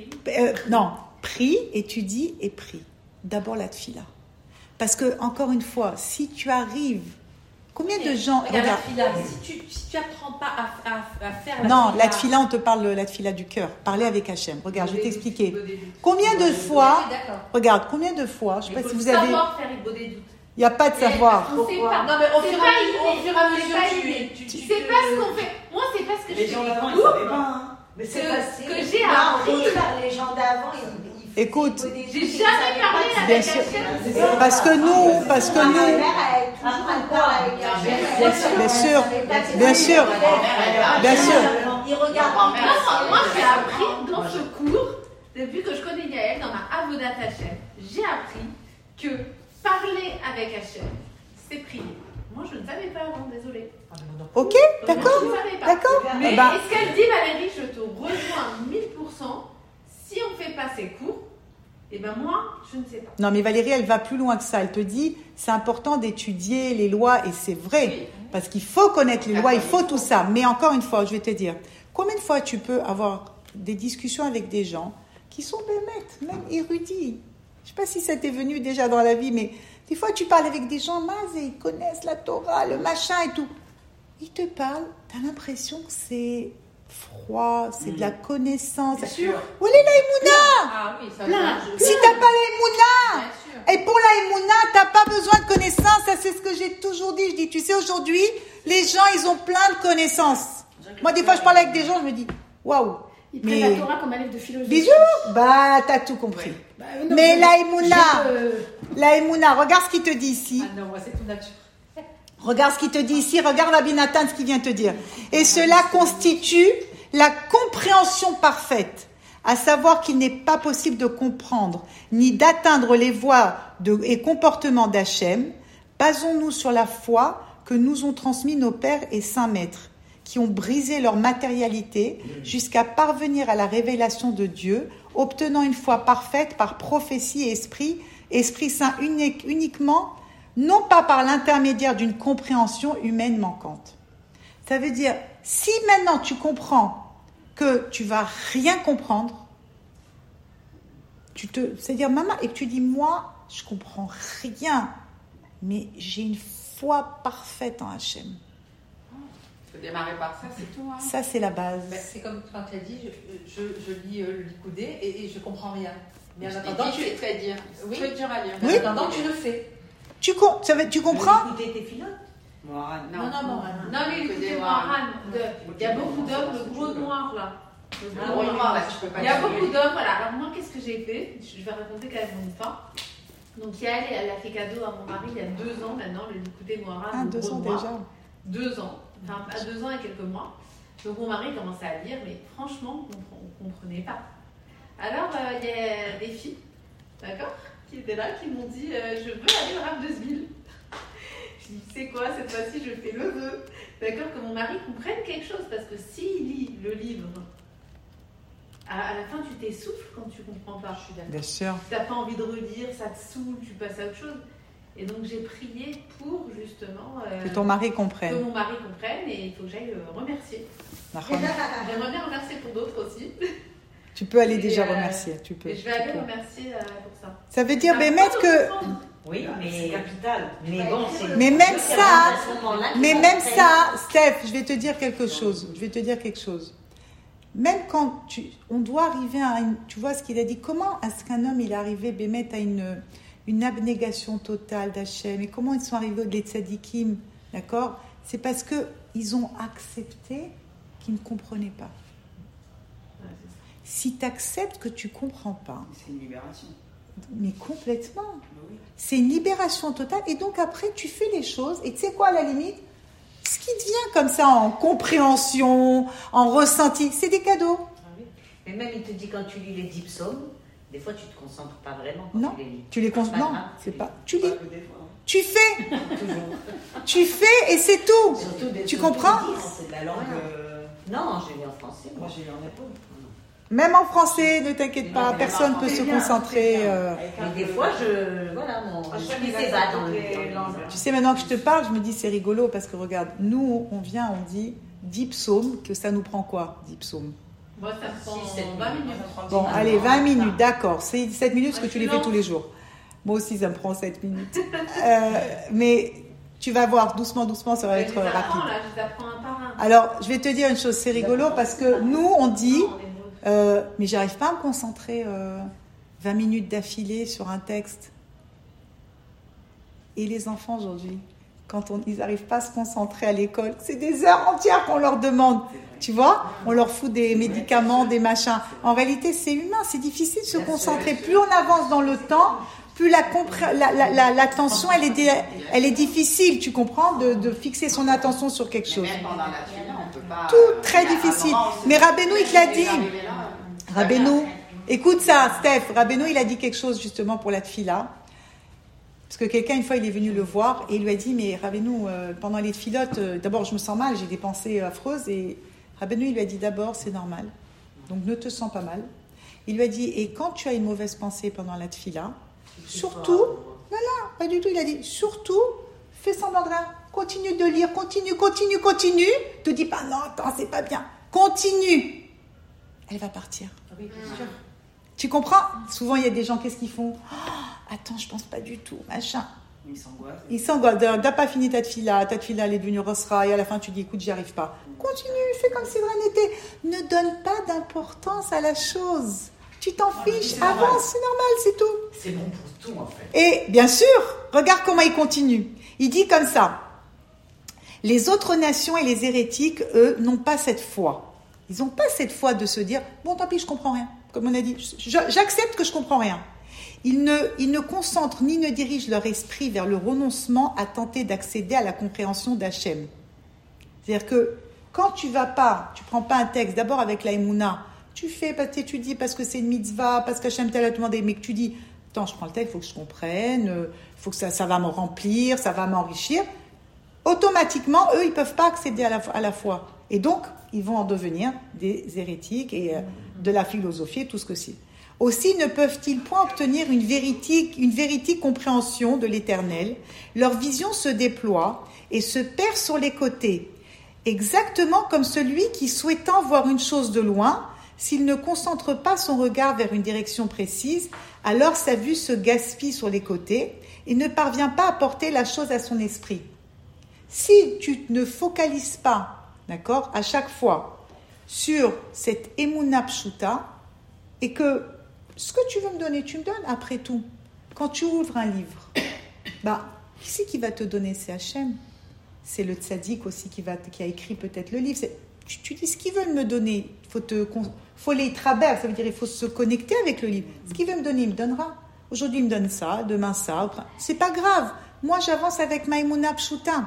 Prie, étudie et prie. D'abord la tfila. Parce que, encore une fois, si tu arrives, Combien de gens... Regarde, la Regarde. tfila, si tu apprends pas à faire Non, la tfila, tfila, on te parle de la tfila du cœur. Parler avec Hachem. Regarde, je vais t'expliquer. il faut des doutes. Combien de fois... Oui, d'accord. Regarde, combien de fois... Je sais Il pas faut si vous avez... savoir faire il faut des doutes. Il n'y a pas de savoir. On sait pas. Non, mais au C'est fur pas et inné. à C'est pas mesure, inné. tu C'est pas ce qu'on fait. Moi, c'est pas ce que je Les fais. gens d'avant, ils Ouh, savaient pas. Hein. Mais c'est facile. que j'ai Là, appris. on regarde les gens d'avant, Écoute, J'ai jamais parlé bien avec sûr. Hachem. Parce que nous... Ma mère, elle toujours un temps avec Bien sûr, bien sûr, bien sûr. Il regarde. Moi, j'ai appris dans ce cours, depuis que je connais Yael, dans ma Avodat Hachem, j'ai appris que parler avec Hachem, c'est prier. Moi, je ne savais pas avant, désolée. Ok, Je d'accord, ne savais pas. d'accord. Mais Eh ben, est-ce qu'elle dit, Valérie, je te rejoins 1000%, si on ne fait pas ces cours, eh ben moi, je ne sais pas. non, mais Valérie, elle va plus loin que ça. Elle te dit, c'est important d'étudier les lois, et c'est vrai. Parce qu'il faut connaître les lois, il faut tout ça. Mais encore une fois, je vais te dire, combien de fois tu peux avoir des discussions avec des gens qui sont bémettes, même érudits. Je ne sais pas si ça t'est venu déjà dans la vie, mais des fois tu parles avec des gens, et ils connaissent la Torah, le machin et tout. Ils te parlent, tu as l'impression que c'est froid, c'est de la connaissance. Bien sûr. Où est la Emouna? Ah oui, ça Plein. Si t'as pas la Emouna, Bien sûr. et pour la Emouna, t'as pas besoin de connaissances. Ça, c'est ce que j'ai toujours dit. Je dis, tu sais, aujourd'hui, les gens, ils ont plein de connaissances. Moi, des fois, je parle avec des gens, je me dis, waouh. Ils prennent Mais la Torah comme un livre de philosophie. bisous. Bah, t'as tout compris. Bah, non, Mais je- la Emouna, je- la Emouna, regarde ce qu'il te dit ici. Ah non, moi, c'est tout naturel. Regarde ce qu'il te dit ici. Regarde Rabbi Nathan, ce qu'il vient te dire. Et cela constitue la compréhension parfaite. À savoir qu'il n'est pas possible de comprendre ni d'atteindre les voies et comportements d'Hachem. Basons-nous sur la foi que nous ont transmis nos pères et saints maîtres, qui ont brisé leur matérialité jusqu'à parvenir à la révélation de Dieu, obtenant une foi parfaite par prophétie et esprit saint uniquement, non pas par l'intermédiaire d'une compréhension humaine manquante. Ça veut dire, si maintenant tu comprends que tu vas rien comprendre, c'est-à-dire maman, et que tu dis, moi, je comprends rien, mais j'ai une foi parfaite en Hachem. Il faut démarrer par ça, c'est tout. Hein. Ça, c'est la base. Ben, c'est comme quand tu as dit, je lis le Licoudé et je comprends rien. Mais en Je t'ai attendant, dit, tu c'est très dur. Oui, très dur à lire. Oui. Mais en attendant, tu le fais. Tu comprends? Écoutez tes filotes. Moharan. Non, non. Non, mais écoutez, Moharan, il y a beaucoup d'hommes, le gros noir là. Le gros noir. là, tu peux pas Il y a dire. beaucoup d'hommes, voilà. Alors moi, qu'est-ce que j'ai fait? Je vais raconter quand même une fois. Donc Yael, elle a fait cadeau à mon mari il y a 2 ans maintenant, le Licoudé Moharan. Ah, le 2 gros ans noir. déjà. 2 ans, enfin à 2 ans et quelques mois. Donc mon mari commençait à lire, mais franchement, on ne comprenait pas. Alors il y a des filles, d'accord, qui étaient là, qui m'ont dit je veux aller au Rav de Zvil. Je dis c'est quoi, cette fois-ci je fais le vœu, d'accord, que mon mari comprenne quelque chose, parce que s'il lit le livre, à la fin tu t'essouffles quand tu comprends pas. Je suis d'accord. Bien sûr. T'as pas envie de relire, ça te saoule, tu passes à autre chose. Et donc j'ai prié pour justement Que ton mari que comprenne. mon mari comprenne, et il faut que j'aille le remercier. D'accord. J'aimerais bien remercier pour d'autres aussi. Tu peux aller Et, déjà remercier. Tu peux. Et je vais tu aller peux. remercier pour ça. Ça veut dire, C'est Bémet, important de que. comprendre. Oui, C'est mais capital. bon, c'est. Mais même c'est ça, à ce moment-là qu'il Mais va même faire- ça, Steph, je vais te dire quelque chose. Même quand on doit arriver à tu vois ce qu'il a dit, comment est-ce qu'un homme il est arrivé, Bémet, à une abnégation totale d'Hachem, et comment ils sont arrivés au tzadikim, d'accord? C'est parce que ils ont accepté qu'ils ne comprenaient pas. Ouais, c'est ça. Si tu acceptes que tu comprends pas, C'est une libération. mais complètement, Oui. c'est une libération totale, et donc après tu fais les choses, et tu sais quoi, à la limite, ce qui te vient comme ça en compréhension, en ressenti, c'est des cadeaux. Ah oui. Mais même, il te dit quand tu lis les 10 psaumes, des fois, tu te concentres pas vraiment quand Non, tu les lis. tu les Pas non, grave, c'est tu pas. lis. Tu lis, Pas que des fois. tu fais, Toujours. tu fais et c'est tout. Surtout des Tu surtout comprends? les 10. C'est de la langue. Non, je lis en français. Moi, Moi, j'ai eu en épaule. Même en français, ne t'inquiète pas, Non, personne non, peut c'est se bien, concentrer. c'est bien. Mais des fois, voilà, mon esprit s'évade dans le langues. Tu sais, maintenant que je te parle, je me dis c'est rigolo parce que regarde, nous, on vient, on dit 10 psaumes, que ça nous prend quoi, 10 psaumes? Moi, ça me prend 6-7 20 minutes. Bon, allez, 20 minutes, d'accord. C'est 7 minutes parce que Moi, tu je les suis fais tous les jours. Moi aussi, ça me prend 7 minutes. Mais Tu vas voir, doucement, ça va être Je les apprends, rapide. là, je les apprends un par un. Alors, je vais te dire une chose, c'est rigolo parce que nous, on dit, Non, on est beau. mais j'arrive pas à me concentrer 20 minutes d'affilée sur un texte. Et les enfants aujourd'hui, quand ils n'arrivent pas à se concentrer à l'école, c'est des heures entières qu'on leur demande. Tu vois, on leur fout des médicaments, des machins. En réalité, c'est humain, c'est difficile de se concentrer. Plus on avance dans le temps, plus l'attention, elle est difficile, tu comprends, de fixer son attention sur quelque chose. Même pendant la fila, on peut pas. Tout très difficile. Mais Rabbeinu, il te l'a dit. Rabbeinu, écoute ça, Steph. Rabbeinu, il a dit quelque chose justement pour la tfila. Parce que quelqu'un, une fois, il est venu le voir et il lui a dit, mais Rabbeinu, pendant les tfilotes, d'abord, je me sens mal, j'ai des pensées affreuses. Et Rabbeinu, il lui a dit, d'abord, c'est normal. Donc, ne te sens pas mal. Il lui a dit, et quand tu as une mauvaise pensée pendant la tfila, surtout, non, pas du tout, il a dit, surtout, fais semblant de rien. Continue de lire, continue. Te dis pas, non, attends, c'est pas bien. Continue. Elle va partir. Oui, bien sûr. Tu comprends? Souvent, il y a des gens, qu'est-ce qu'ils font? Oh, attends, je pense pas du tout, machin. Ils s'angoissent. T'as pas fini ta tfila, elle est devenue rosra, et à la fin, tu dis, écoute, j'y arrive pas. Continue, fais comme si rien n'était. Ne donne pas d'importance à la chose. Tu t'en fiches, avance, c'est normal, c'est tout. C'est bon pour tout, en fait. Et bien sûr, regarde comment il continue. Il dit comme ça. Les autres nations et les hérétiques, eux, n'ont pas cette foi. Ils n'ont pas cette foi de se dire, bon, tant pis, je comprends rien. Comme on a dit, j'accepte que je comprends rien. Ils ne concentrent ni ne dirigent leur esprit vers le renoncement à tenter d'accéder à la compréhension d'Hachem. C'est-à-dire que quand tu prends pas un texte, d'abord avec la Emouna, tu étudies parce que c'est une mitzvah, parce qu'Hachem t'a demandé, mais que tu dis, attends, je prends le texte, il faut que je comprenne, il faut que ça va me remplir, ça va m'enrichir. Automatiquement, eux, ils ne peuvent pas accéder à la foi. Et donc, ils vont en devenir des hérétiques et de la philosophie et tout ce que c'est. Aussi, ne peuvent-ils point obtenir une véridique compréhension de l'éternel. Leur vision se déploie et se perd sur les côtés, exactement comme celui qui, souhaitant voir une chose de loin, s'il ne concentre pas son regard vers une direction précise, alors sa vue se gaspille sur les côtés et ne parvient pas à porter la chose à son esprit. Si tu ne focalises pas, d'accord, à chaque fois sur cette Emouna Pshuta, et que ce que tu veux me donner, tu me donnes après tout. Quand tu ouvres un livre, qui c'est qui va te donner? C'est Hachem. C'est le tzaddik aussi qui a écrit peut-être le livre. Tu dis ce qu'ils veulent me donner. Faut les traverser, ça veut dire il faut se connecter avec le livre. Ce qu'il veut me donner, il me donnera. Aujourd'hui, il me donne ça, demain ça. C'est pas grave. Moi, j'avance avec ma Emouna Pshuta.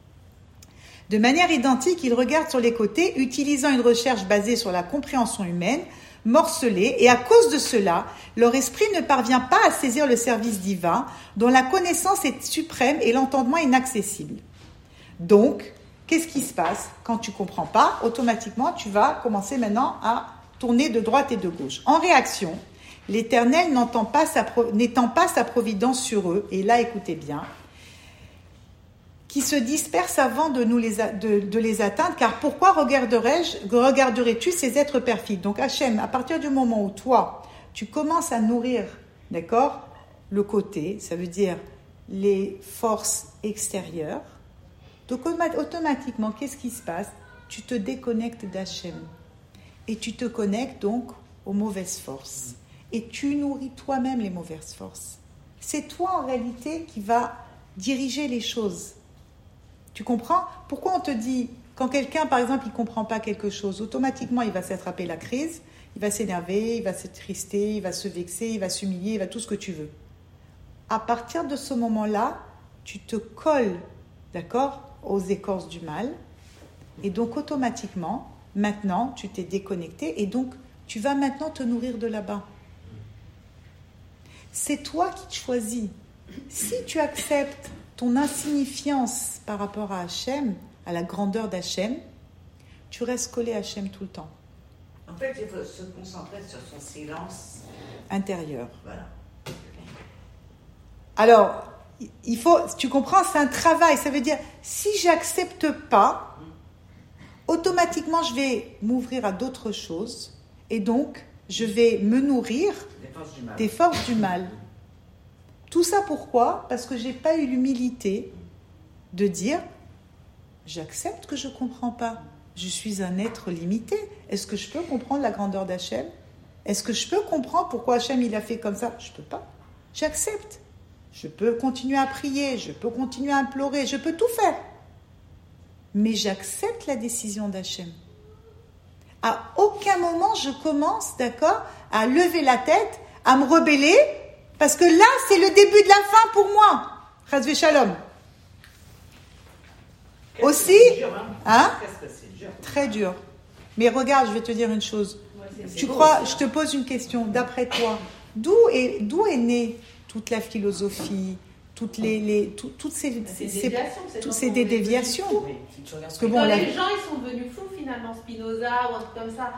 De manière identique, il regarde sur les côtés, utilisant une recherche basée sur la compréhension humaine, morcelée, et à cause de cela, leur esprit ne parvient pas à saisir le service divin, dont la connaissance est suprême et l'entendement inaccessible. Donc, qu'est-ce qui se passe? Quand tu ne comprends pas, automatiquement, tu vas commencer maintenant à tourner de droite et de gauche. En réaction, l'Éternel n'étend pas sa providence sur eux, et là, écoutez bien, qui se dispersent avant de les atteindre, car pourquoi regarderais-tu ces êtres perfides? Donc Hachem, à partir du moment où toi, tu commences à nourrir, d'accord, le côté, ça veut dire les forces extérieures, donc automatiquement, qu'est-ce qui se passe? Tu te déconnectes d'Hachem, et tu te connectes donc aux mauvaises forces, et tu nourris toi-même les mauvaises forces. C'est toi en réalité qui va diriger les choses. Tu comprends? Pourquoi on te dit, quand quelqu'un, par exemple, il ne comprend pas quelque chose, automatiquement, il va s'attraper la crise, il va s'énerver, il va s'attrister, il va se vexer, il va s'humilier, il va tout ce que tu veux. À partir de ce moment-là, tu te colles, d'accord, aux écorces du mal, et donc automatiquement, maintenant, tu t'es déconnecté, et donc, tu vas maintenant te nourrir de là-bas. C'est toi qui te choisis. Si tu acceptes ton insignifiance par rapport à Hachem, à la grandeur d'Hachem, tu restes collé à Hachem tout le temps. En fait, il faut se concentrer sur son silence intérieur. Voilà. Alors, tu comprends, c'est un travail. Ça veut dire, si j'accepte pas, automatiquement, je vais m'ouvrir à d'autres choses, et donc, je vais me nourrir des forces du mal. Tout ça pourquoi? Parce que j'ai pas eu l'humilité de dire, j'accepte que je ne comprends pas. Je suis un être limité. Est-ce que je peux comprendre la grandeur d'Hachem ? Est-ce que je peux comprendre pourquoi Hachem il a fait comme ça ? Je ne peux pas. J'accepte. Je peux continuer à prier, je peux continuer à implorer, je peux tout faire. Mais j'accepte la décision d'Hachem. À aucun moment je commence, d'accord, à lever la tête, à me rebeller, parce que là, c'est le début de la fin pour moi. Chas v'shalom. Aussi, Qu'est-ce que c'est dur. très dur. Mais regarde, je vais te dire une chose. Tu crois, je te pose une question, d'après toi, d'où est née toute la philosophie, toutes ces déviations. Parce que bon, les gens ils sont devenus fous finalement, Spinoza ou un truc comme ça.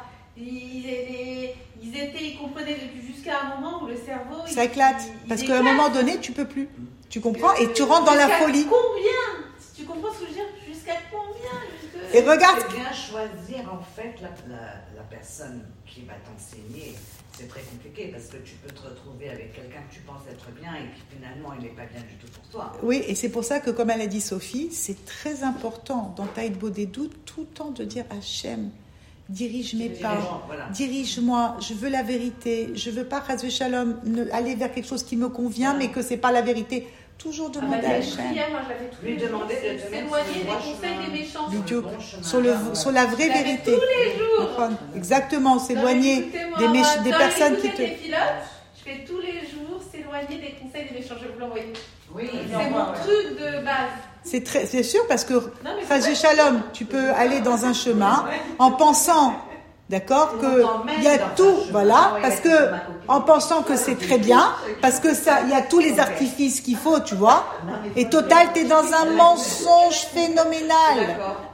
Ils comprenaient jusqu'à un moment où le cerveau ça éclate. Parce qu'à un moment donné, tu peux plus. Tu comprends ? Et tu rentres dans la folie. Combien ? Tu comprends ce que je veux dire ? Jusqu'à combien ? Et regarde. C'est bien choisir en fait la personne qui va t'enseigner. C'est très compliqué parce que tu peux te retrouver avec quelqu'un que tu penses être bien et qui finalement il n'est pas bien du tout pour toi. Oui, et c'est pour ça que, comme elle a dit Sophie, c'est très important dans Taïd Bodedou tout le temps de dire Hachem, dirige mes pas, dirige-moi, je veux la vérité, je veux pas, Chas v'shalom, aller vers quelque chose qui me convient, mais que c'est pas la vérité. Toujours demander à Hachem. Moi, je l'avais lui demander de te s'éloigner des conseils des méchants. Sur la vraie vérité. Tous les jours. Exactement, s'éloigner des personnes qui te... Je fais tous les jours s'éloigner des conseils des méchants. Je vais vous l'envoyer. Oui, c'est mon truc de base. C'est sûr parce que Chas v'shalom, tu peux aller dans un chemin en pensant, d'accord, que il y a tout, voilà, parce que en pensant que c'est très bien, parce que ça, il y a tous les artifices qu'il faut, tu vois. Et total, t'es dans un mensonge phénoménal.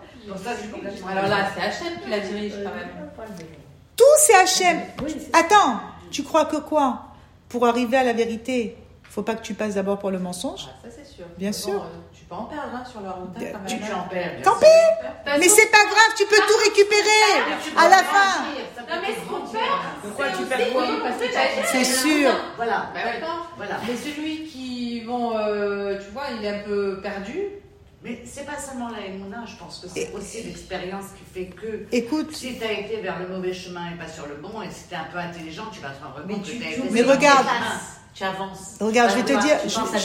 Alors là, c'est Hachem qui la dirige quand même. Tout c'est Hachem. Attends, tu crois que quoi ? Pour arriver à la vérité, faut pas que tu passes d'abord pour le mensonge. Ça c'est sûr. Bien sûr. Tu peux en perdre sur la route. Tu en perds. Tant pis. Mais c'est pas grave, tu peux tout récupérer à la fin. Non mais ce qu'on perd, pourquoi tu perds quoi ? C'est sûr. Voilà. Voilà. Mais celui qui tu vois, il est un peu perdu. Mais c'est pas seulement la émouna, je pense que c'est aussi l'expérience qui fait que si tu as été vers le mauvais chemin et pas sur le bon, et si tu es un peu intelligent, tu vas te rendre compte que tu as été... Mais regarde, tu avances. Regarde, je vais te dire,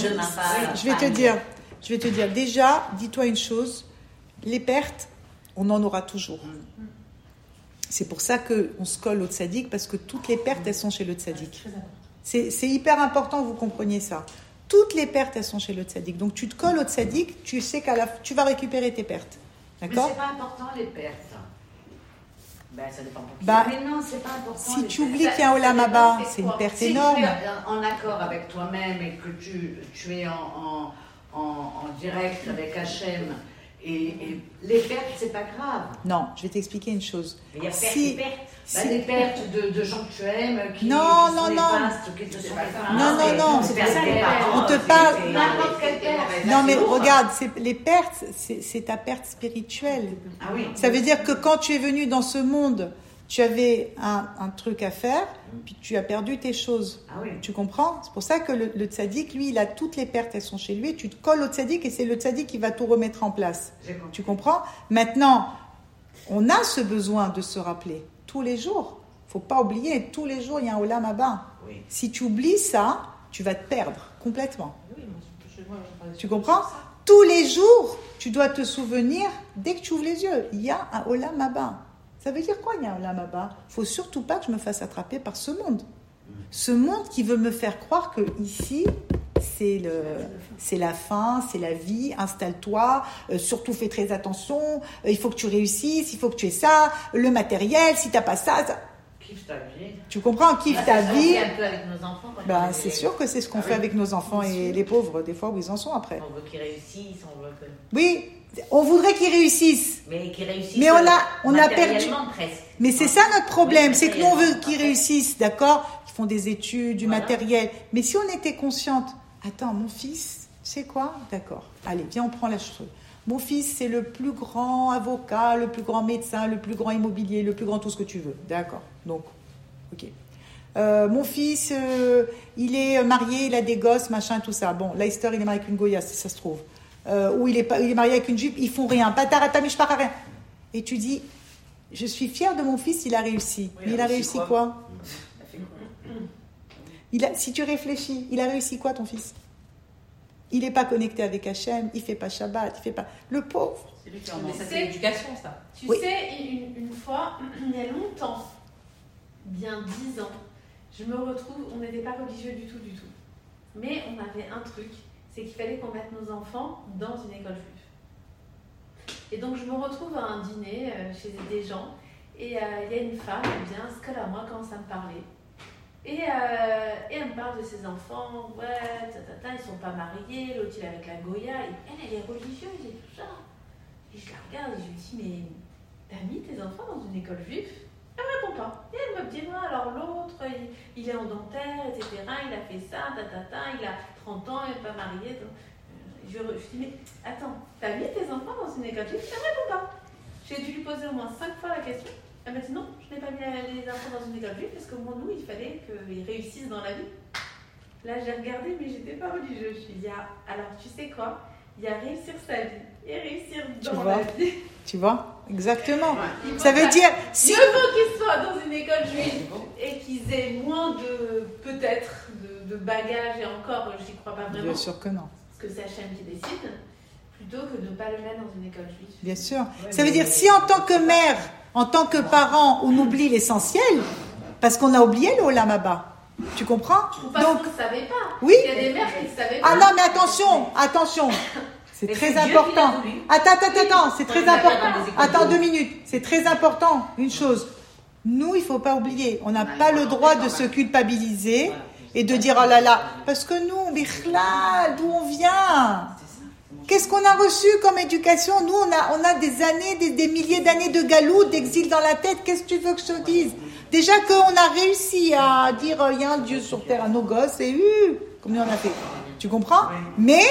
je vais te dire, déjà, dis-toi une chose, les pertes, on en aura toujours. C'est pour ça qu'on se colle au tzaddik, parce que toutes les pertes, elles sont chez le tzaddik. C'est hyper important que vous compreniez ça. Toutes les pertes, elles sont chez le tzaddik. Donc tu te colles au tzaddik, tu sais tu vas récupérer tes pertes. D'accord ? Mais c'est pas important les pertes. Ça dépend pour qui. Mais non, c'est pas important. Si tu oublies qu'il y a un Olam Haba, c'est une perte énorme. Si tu es en accord avec toi-même et que tu es en direct avec Hachem, et les pertes, c'est pas grave. Non, je vais t'expliquer une chose. Mais il y a pertes et pertes. Des pertes de gens que tu aimes, qui non. te sont néfastes, qui te sont Non. C'est pas ça les pertes. On te parle. N'importe quelle perte. Non, mais regarde, les pertes, c'est ta perte spirituelle. Ah oui. Ça veut dire que quand tu es venu dans ce monde, tu avais un truc à faire, puis tu as perdu tes choses. Ah oui. Tu comprends ? C'est pour ça que le tzaddik, lui, il a toutes les pertes, elles sont chez lui. Tu te colles au tzaddik et c'est le tzaddik qui va tout remettre en place. Tu comprends ? Maintenant, on a ce besoin de se rappeler tous les jours. Faut pas oublier, tous les jours, il y a un Olam Haba. Oui. Si tu oublies ça, tu vas te perdre complètement. Tu comprends ? Tous les jours, tu dois te souvenir, dès que tu ouvres les yeux, il y a un Olam Haba. Ça veut dire quoi, il y a un Olam Haba ? Il ne faut surtout pas que je me fasse attraper par ce monde. Ce monde qui veut me faire croire que ici, c'est la fin, c'est la vie, installe-toi, surtout fais très attention, il faut que tu réussisses, il faut que tu aies ça, le matériel, si tu n'as pas ça... Kiffe ta vie. Tu comprends, kiffe ta vie. Un peu avec nos enfants. C'est sûr que c'est ce qu'on fait avec nos enfants et les pauvres, des fois, où ils en sont après. On veut qu'ils réussissent, on veut que... Oui, on voudrait qu'ils réussissent. Mais qu'ils réussissent. Mais on a perdu. Presque. Mais c'est ça notre problème, c'est que nous on veut qu'ils réussissent, d'accord ? Ils font des études, du matériel. Mais si on était consciente, attends, mon fils, c'est quoi ? D'accord. Allez, viens, on prend la chose. Mon fils, c'est le plus grand avocat, le plus grand médecin, le plus grand immobilier, le plus grand tout ce que tu veux. D'accord. Donc, ok. Mon fils, il est marié, il a des gosses, machin, tout ça. Bon, Leicester, il est marié avec une Goya, si ça se trouve. ou il est marié avec une juive, ils font rien. Patara mishpara, rien. Et tu dis, je suis fière de mon fils, il a réussi. Oui, Mais il a réussi quoi? Si tu réfléchis, il a réussi quoi ton fils? Il n'est pas connecté avec Hachem, il ne fait pas Shabbat, il fait pas... Le pauvre. C'est lui qui en Mais ça, c'est- c'est l'éducation, ça. Tu Oui. sais, une fois, il y a longtemps, bien 10 ans, je me retrouve, on n'était pas religieux du tout. Mais on avait un truc, c'est qu'il fallait qu'on mette nos enfants dans une école juive. Et donc je me retrouve à un dîner chez des gens, et il y a une femme, elle vient, ce qu'elle à moi commence à me parler. Et elle me parle de ses enfants, ouais, ils sont pas mariés, l'autre il est avec la Goya, et elle est religieuse et tout ça. Et je la regarde et je lui dis, mais t'as mis tes enfants dans une école juive? Elle me répond pas. Et elle me dit, ouais, alors l'autre, il est en dentaire, etc., il a fait ça, il a 30 ans, il n'est pas marié. Donc, je dis, mais attends, t'as mis tes enfants dans une école juive? Elle me répond pas. J'ai dû lui poser au moins 5 fois la question. Elle m'a dit non, je n'ai pas mis les enfants dans une école juive parce que moi, nous, il fallait qu'ils réussissent dans la vie. Là, j'ai regardé, mais j'étais pas religieuse. Je lui ai dit, alors tu sais quoi? Il y a réussir sa vie et réussir dans la vie. Tu vois? Exactement. Il Ça veut dire, si... Mieux vaut qu'ils soient dans une école juive et qu'ils aient moins de, peut-être, de bagages, et encore, j'y crois pas vraiment. Bien sûr que non. Parce que c'est Hachem qui décide, plutôt que de ne pas le mettre dans une école juive. Bien sûr. Ça veut dire, si en tant que mère, en tant que parent, on oublie l'essentiel, parce qu'on a oublié le Olam Haba. Tu comprends? Ou parce qu'on ne savait pas. Oui. Il y a des mères qui ne savaient pas. Ah non, mais attention. C'est Mais très c'est Dieu qui l'a important. voulu. Attends, c'est très On les a important. pas dans des écoles Attends de- 2 minutes. C'est très important. Une chose. Nous, il ne faut pas oublier. On n'a pas le droit de se culpabiliser et de dire, oh là là, parce que nous, Bichlal, d'où on vient? Qu'est-ce qu'on a reçu comme éducation? Nous, on a des années, des milliers d'années de galoute, d'exil dans la tête. Qu'est-ce que tu veux que je te dise? Déjà qu'on a réussi à dire, il y a un Dieu sur terre à nos gosses, et combien on a fait? Tu comprends? Mais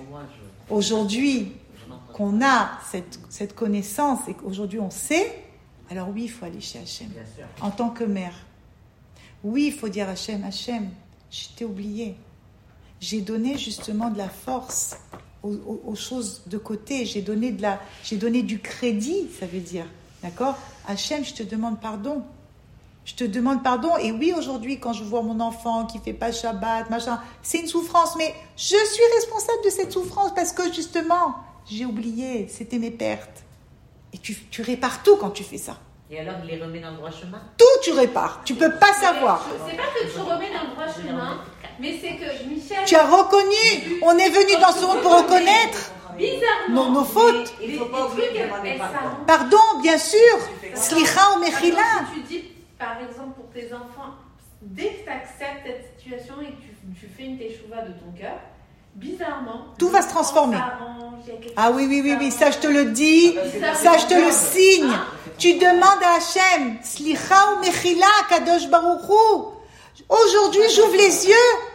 aujourd'hui, qu'on a cette connaissance et qu'aujourd'hui on sait, alors oui, il faut aller chez Hachem. Bien sûr. En tant que mère. Oui, il faut dire Hachem, je t'ai oublié. J'ai donné justement de la force aux choses de côté. J'ai donné du crédit, ça veut dire. D'accord? Hachem, je te demande pardon. Je te demande pardon. Et oui, aujourd'hui, quand je vois mon enfant qui fait pas Shabbat, machin, c'est une souffrance. Mais je suis responsable de cette souffrance parce que justement, j'ai oublié. C'était mes pertes. Et tu répares tout quand tu fais ça. Et alors, il les remet dans le droit chemin? Tout, tu répares. Tu peux pas savoir. C'est pas que tu remets dans le droit chemin, mais c'est que Michel. Tu as reconnu. On est venu dans ce monde pour reconnaître Bizarrement. nos fautes. Il ne faut pas oublier de demander pardon. Pardon, bien sûr. Slicha ou mechila. Si tu dis, par exemple, pour tes enfants, dès que tu acceptes cette situation et que tu fais une teshuva de ton cœur, bizarrement, Tout va se transformer. s'arrange, il y a quelque Ah chose oui, qui ça je te le dis, ça je te le signe. Tu demandes à Hachem, Slicha ou Mechila, Kadosh Baruch Hu. Aujourd'hui, j'ouvre les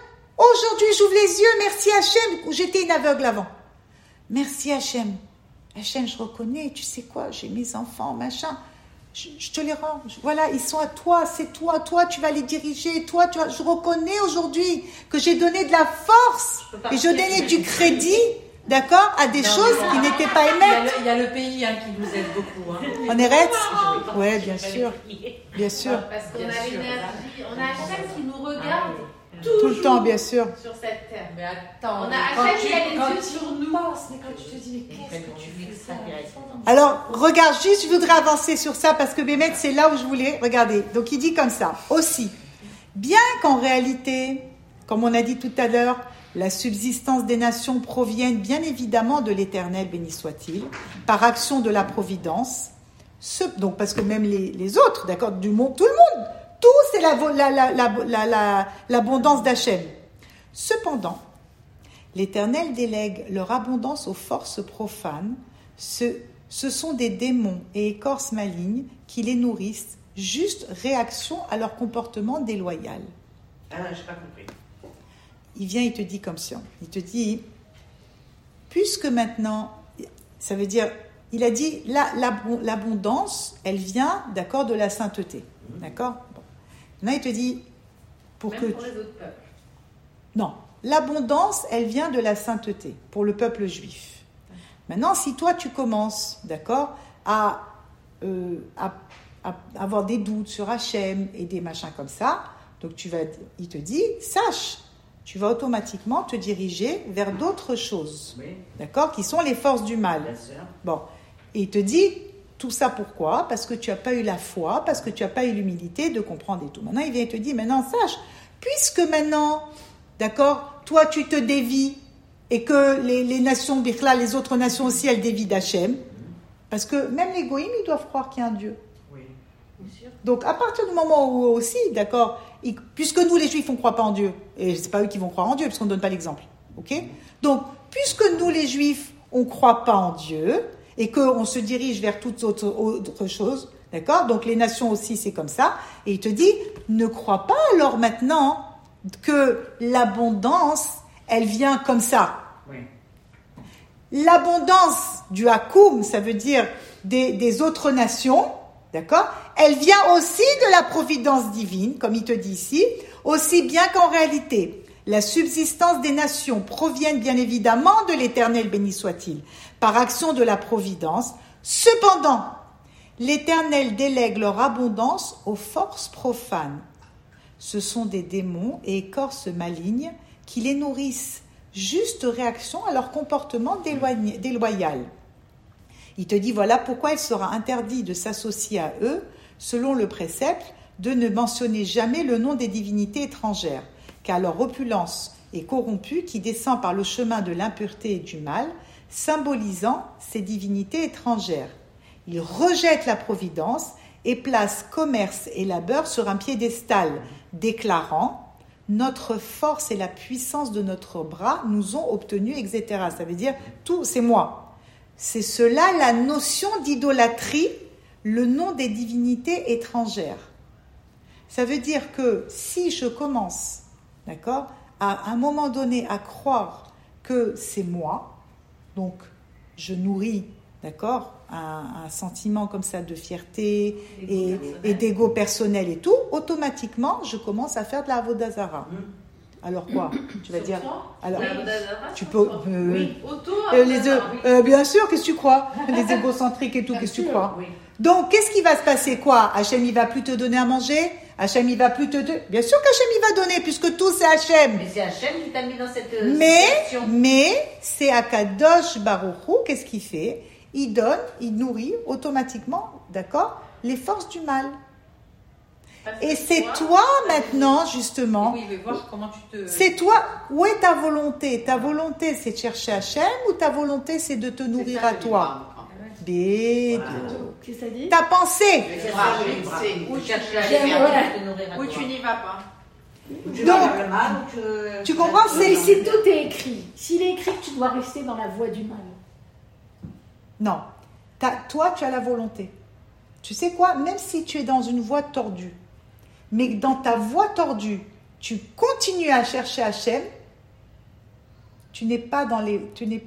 yeux. Merci Hachem. J'étais une aveugle avant. Merci Hachem. Hachem, je reconnais, tu sais quoi, j'ai mes enfants, machin. Je te les rends. Voilà, ils sont à toi, c'est toi, tu vas les diriger. Je reconnais aujourd'hui que j'ai donné de la force et je donnais du crédit, d'accord, à des choses qui n'étaient pas émettre. Il y a le pays qui nous aide beaucoup. En Eretz? Ouais, bien sûr. Bien sûr. Parce qu'on Bien a sûr. l'énergie, on a Hachem qui nous regarde Tout le temps, bien sûr. sur cette terre. Mais attends, On a Hachem qui a les yeux sur nous. mais quand tu te dis, mais qu'est-ce que tu fais ça? Alors, regarde, juste, je voudrais avancer sur ça parce que Bémet, c'est là où je voulais. Regardez. Donc, il dit comme ça. Aussi, bien qu'en réalité, comme on a dit tout à l'heure, la subsistance des nations provienne bien évidemment de l'Éternel, béni soit-il, par action de la providence. Donc, parce que même les autres, d'accord, du monde, tout le monde, tout c'est l'abondance d'Hachem. Cependant, l'Éternel délègue leur abondance aux forces profanes. Ce sont des démons et écorces malignes qui les nourrissent, juste réaction à leur comportement déloyal. Ah, j'ai pas compris. Il vient, il te dit comme ça. Il te dit, puisque maintenant, ça veut dire, il a dit, l'abondance, elle vient, d'accord, de la sainteté. D'accord? Bon. Là, il te dit, Même pour les autres peuples. Non, l'abondance, elle vient de la sainteté, pour le peuple juif. Maintenant, si toi, tu commences, d'accord, à avoir des doutes sur Hachem et des machins comme ça, donc il te dit, sache, tu vas automatiquement te diriger vers d'autres choses, Oui, d'accord, qui sont les forces du mal. bien sûr. Bon, et il te dit tout ça pourquoi? Parce que tu n'as pas eu la foi, parce que tu n'as pas eu l'humilité de comprendre et tout. Maintenant, il vient et te dit, maintenant, sache, puisque maintenant, d'accord, toi, tu te dévies et que les nations, Birla, les autres nations aussi, elles dévient d'Hachem, parce que même les goïms, ils doivent croire qu'il y a un Dieu. Oui. Donc, à partir du moment où aussi, d'accord, puisque nous, les Juifs, on ne croit pas en Dieu, et c'est pas eux qui vont croire en Dieu, parce qu'on ne donne pas l'exemple, ok? Donc, puisque nous, les Juifs, on ne croit pas en Dieu, et qu'on se dirige vers toutes autres choses, d'accord? Donc, les nations aussi, c'est comme ça, et il te dit, ne crois pas alors maintenant que l'abondance, elle vient comme ça. Oui. L'abondance du Hakoum, ça veut dire des autres nations, d'accord? Elle vient aussi de la providence divine, comme il te dit ici, aussi bien qu'en réalité, la subsistance des nations provienne bien évidemment de l'Éternel, béni soit-il, par action de la providence. Cependant, l'Éternel délègue leur abondance aux forces profanes. Ce sont des démons et écorces malignes qui les nourrissent. Juste réaction à leur comportement déloyal. Il te dit, voilà pourquoi il sera interdit de s'associer à eux, selon le précepte, de ne mentionner jamais le nom des divinités étrangères, car leur opulence est corrompue qui descend par le chemin de l'impureté et du mal, symbolisant ces divinités étrangères. Ils rejettent la providence et placent commerce et labeur sur un piédestal, déclarant « Notre force et la puissance de notre bras nous ont obtenu, etc. » Ça veut dire « tout, c'est moi ». C'est cela la notion d'idolâtrie, le nom des divinités étrangères. Ça veut dire que si je commence, d'accord, à un moment donné à croire que c'est moi, donc je nourris, d'accord, un sentiment comme ça de fierté et d'ego personnel et tout, automatiquement, je commence à faire de la avoda zara. Alors quoi? Tu vas dire... Alors, tu peux... Oui, auto. Bien sûr, qu'est-ce que tu crois? Les égocentriques et tout, qu'est-ce que tu crois? Oui. Donc, qu'est-ce qui va se passer? Quoi? Hachem, il va plus te donner à manger? Hachem, il va plus te... Bien sûr qu'Hachem, il va donner, puisque tout, c'est Hachem. Mais c'est Hachem qui t'a mis dans cette situation. Mais c'est Akadosh Baruch Hu, qu'est-ce qu'il fait? Il donne, il nourrit automatiquement, d'accord, les forces du mal. Et c'est toi maintenant, justement. Oui, mais voir comment tu te... C'est toi. Où est ta volonté? Ta volonté, c'est de chercher Hachem ou ta volonté, c'est de te nourrir à toi? Bédo. Qu'est-ce que ça dit? Ta pensée. Où tu cherches la J'aime, lumière, ouais. te nourrir à Où toi. tu n'y vas pas. Tu Donc, vas vers le mal ou que... tu comprends? Mais si tout est écrit, s'il est écrit que tu dois rester dans la voie du mal. Non. Toi, tu as la volonté. Tu sais quoi? Même si tu es dans une voie tordue, mais que dans ta voie tordue, tu continues à chercher Hachem, tu n'es pas dans les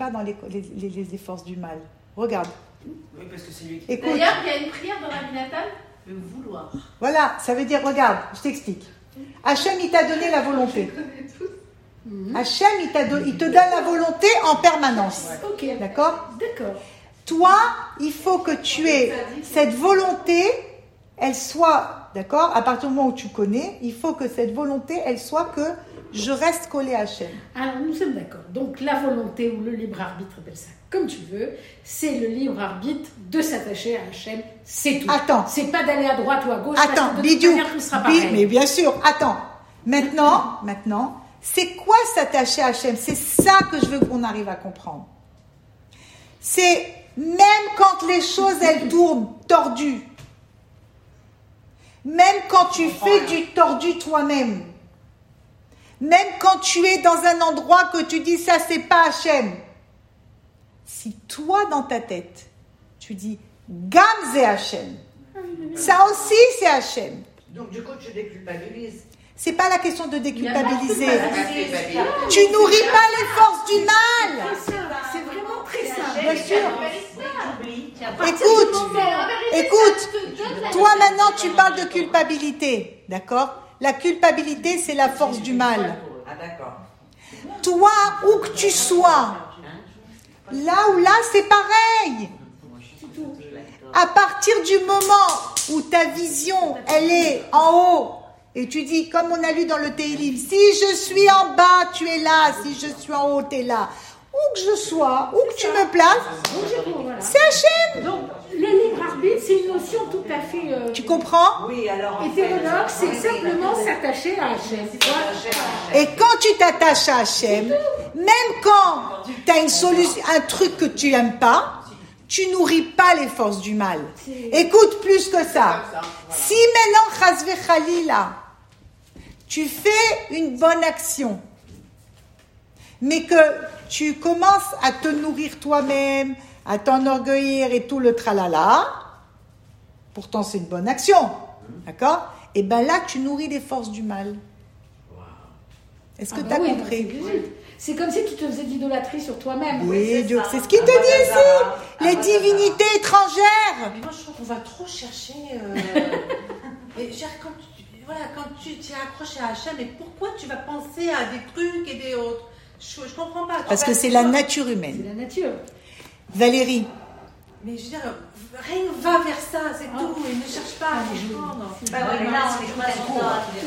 forces du mal. Regarde. Oui, parce que c'est lui qui... Écoute. D'ailleurs, il y a une prière dans Rabbi Nathan, le vouloir. Voilà, ça veut dire, regarde, je t'explique. Hachem, il t'a donné la volonté. Hachem, il te donne la volonté en permanence. Ok, D'accord? d'accord. Toi, il faut que tu aies cette volonté, elle soit, d'accord, à partir du moment où tu connais, il faut que cette volonté, elle soit que je reste collé à Hachem. Alors, nous sommes d'accord. Donc, la volonté ou le libre arbitre, appelle ça comme tu veux, c'est le libre arbitre de s'attacher à Hachem, c'est tout. Attends. C'est pas d'aller à droite ou à gauche. Attends, parce que de toute Bidou, manière, tout sera pareil. mais bien sûr, attends. Maintenant, c'est quoi s'attacher à Hachem? C'est ça que je veux qu'on arrive à comprendre. C'est même quand les choses, elles tournent tordues, même quand tu fais du tordu toi-même, même quand tu es dans un endroit que tu dis ça, c'est pas Hachem. Si toi, dans ta tête, tu dis Gam c'est Hachem, ça aussi c'est Hachem. Donc du coup, tu déculpabilises. C'est pas la question de déculpabiliser. culpabiliser. Tu nourris pas les forces du mal. C'est vraiment très simple. Bien sûr. T'oublies, Écoute, toi maintenant tu parles de culpabilité, d'accord? La culpabilité c'est la force du mal. Ah d'accord. Toi, où que tu sois, là, c'est pareil. À partir du moment où ta vision, elle est en haut, et tu dis, comme on a lu dans le Tehillim, si je suis en bas, tu es là, si je suis en haut, tu es là. Où que je sois, où que tu me places, c'est Hachem. Donc, le libre arbitre, c'est une notion tout à fait Tu comprends? Oui, alors. en hétérologue, fait, c'est simplement s'attacher à Hachem. Et quand tu t'attaches à Hachem, même quand tu as une solution, un truc que tu n'aimes pas, tu nourris pas les forces du mal. Écoute plus que ça. Si maintenant, Chasve Khalila, tu fais une bonne action, mais que tu commences à te nourrir toi-même, à t'enorgueillir et tout le tralala, pourtant c'est une bonne action, d'accord? Et bien là, tu nourris les forces du mal. Est-ce que tu as compris? C'est comme si tu te faisais de l'idolâtrie sur toi-même. Oui, Dieu, c'est ce qu'il te dit ici. Les divinités étrangères. Mais moi, je trouve qu'on va trop chercher. Mais je veux dire, quand tu t'es accroché à Hachem, mais pourquoi tu vas penser à des trucs et des autres? Je comprends pas. Parce que c'est la nature C'est humaine. la nature. Valérie, Mais je veux dire, rien va vers ça, c'est tout. Et ne cherche pas à comprendre. Bah oui, mais là, on est complètement.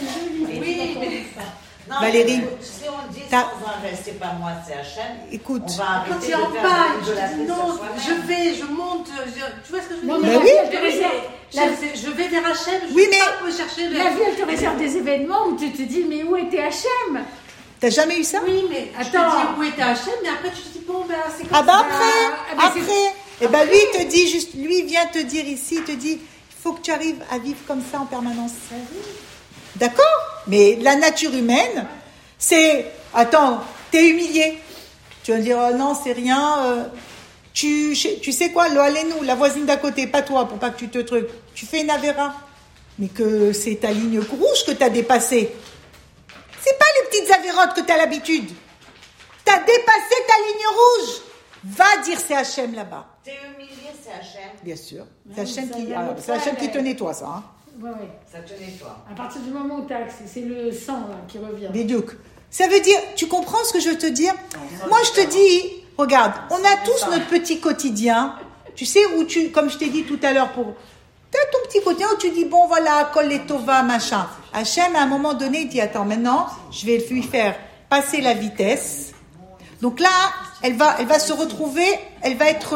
Oui, mais. Non, Valérie, si on dit t'as- sans arrêt, c'est pas moi, c'est Hachem. écoute. On va Quand arrêter tu es en de faire bas, de je la dis non, je monte, tu vois ce que je veux Non, dire? mais Bah la oui. vie, elle te réserve. Je vais vers Hachem, je Oui, ne mais- vais pas pour chercher La vie, elle te réserve des événements où tu te dis, mais où était Hachem? T'as jamais eu ça? Oui, mais je te Attends. dis où était Hachem, mais après tu te dis, bon, ben c'est comme Ah bah ça. après. Et ben lui il te dit juste, lui vient te dire ici, il te dit, il faut que tu arrives à vivre comme ça en permanence. D'accord? Mais la nature humaine, c'est, attends, t'es humilié. Tu vas dire, oh non, c'est rien. Tu sais quoi, le Allénou, la voisine d'à côté, pas toi, pour pas que tu te trucs. Tu fais une avéra, mais que c'est ta ligne rouge que t'as dépassée. C'est pas les petites avérotes que t'as l'habitude. T'as dépassé ta ligne rouge. Va dire c'est Hachem là-bas. T'es humilié, c'est Hachem. Bien sûr. C'est Oui, Hachem ça qui, vient de c'est Hachem toi, qui te ouais. nettoie ça. Hein. Ouais, ouais. Ça te nettoie. À partir du moment où tu as accès, c'est le sang là, qui revient. Bidiouk. Ça veut dire, tu comprends ce que je veux te dire? Moi, je te dis, regarde, on a tous notre petit quotidien. Tu sais, où tu, comme je t'ai dit tout à l'heure, t'as ton petit quotidien où tu dis, bon, voilà, Kol et Tova, machin. Hachem, à un moment donné, il dit, attends, maintenant, je vais lui faire passer la vitesse. Donc là, elle va se retrouver, elle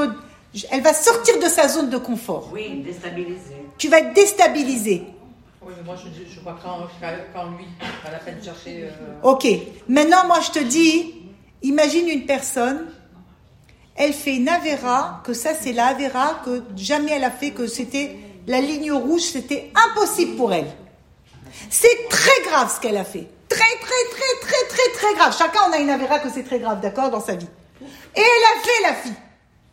va sortir de sa zone de confort. Oui, déstabilisé. Tu vas être déstabilisé. Oui, mais moi je vois quand lui, à la peine de chercher. Ok. Maintenant, moi, je te dis, imagine une personne, elle fait une avéra, que ça, c'est la avéra que jamais elle a fait, que c'était la ligne rouge, c'était impossible pour elle. C'est très grave ce qu'elle a fait. Très grave. Chacun, on a une avéra que c'est très grave, d'accord, dans sa vie. Et elle a fait la fille.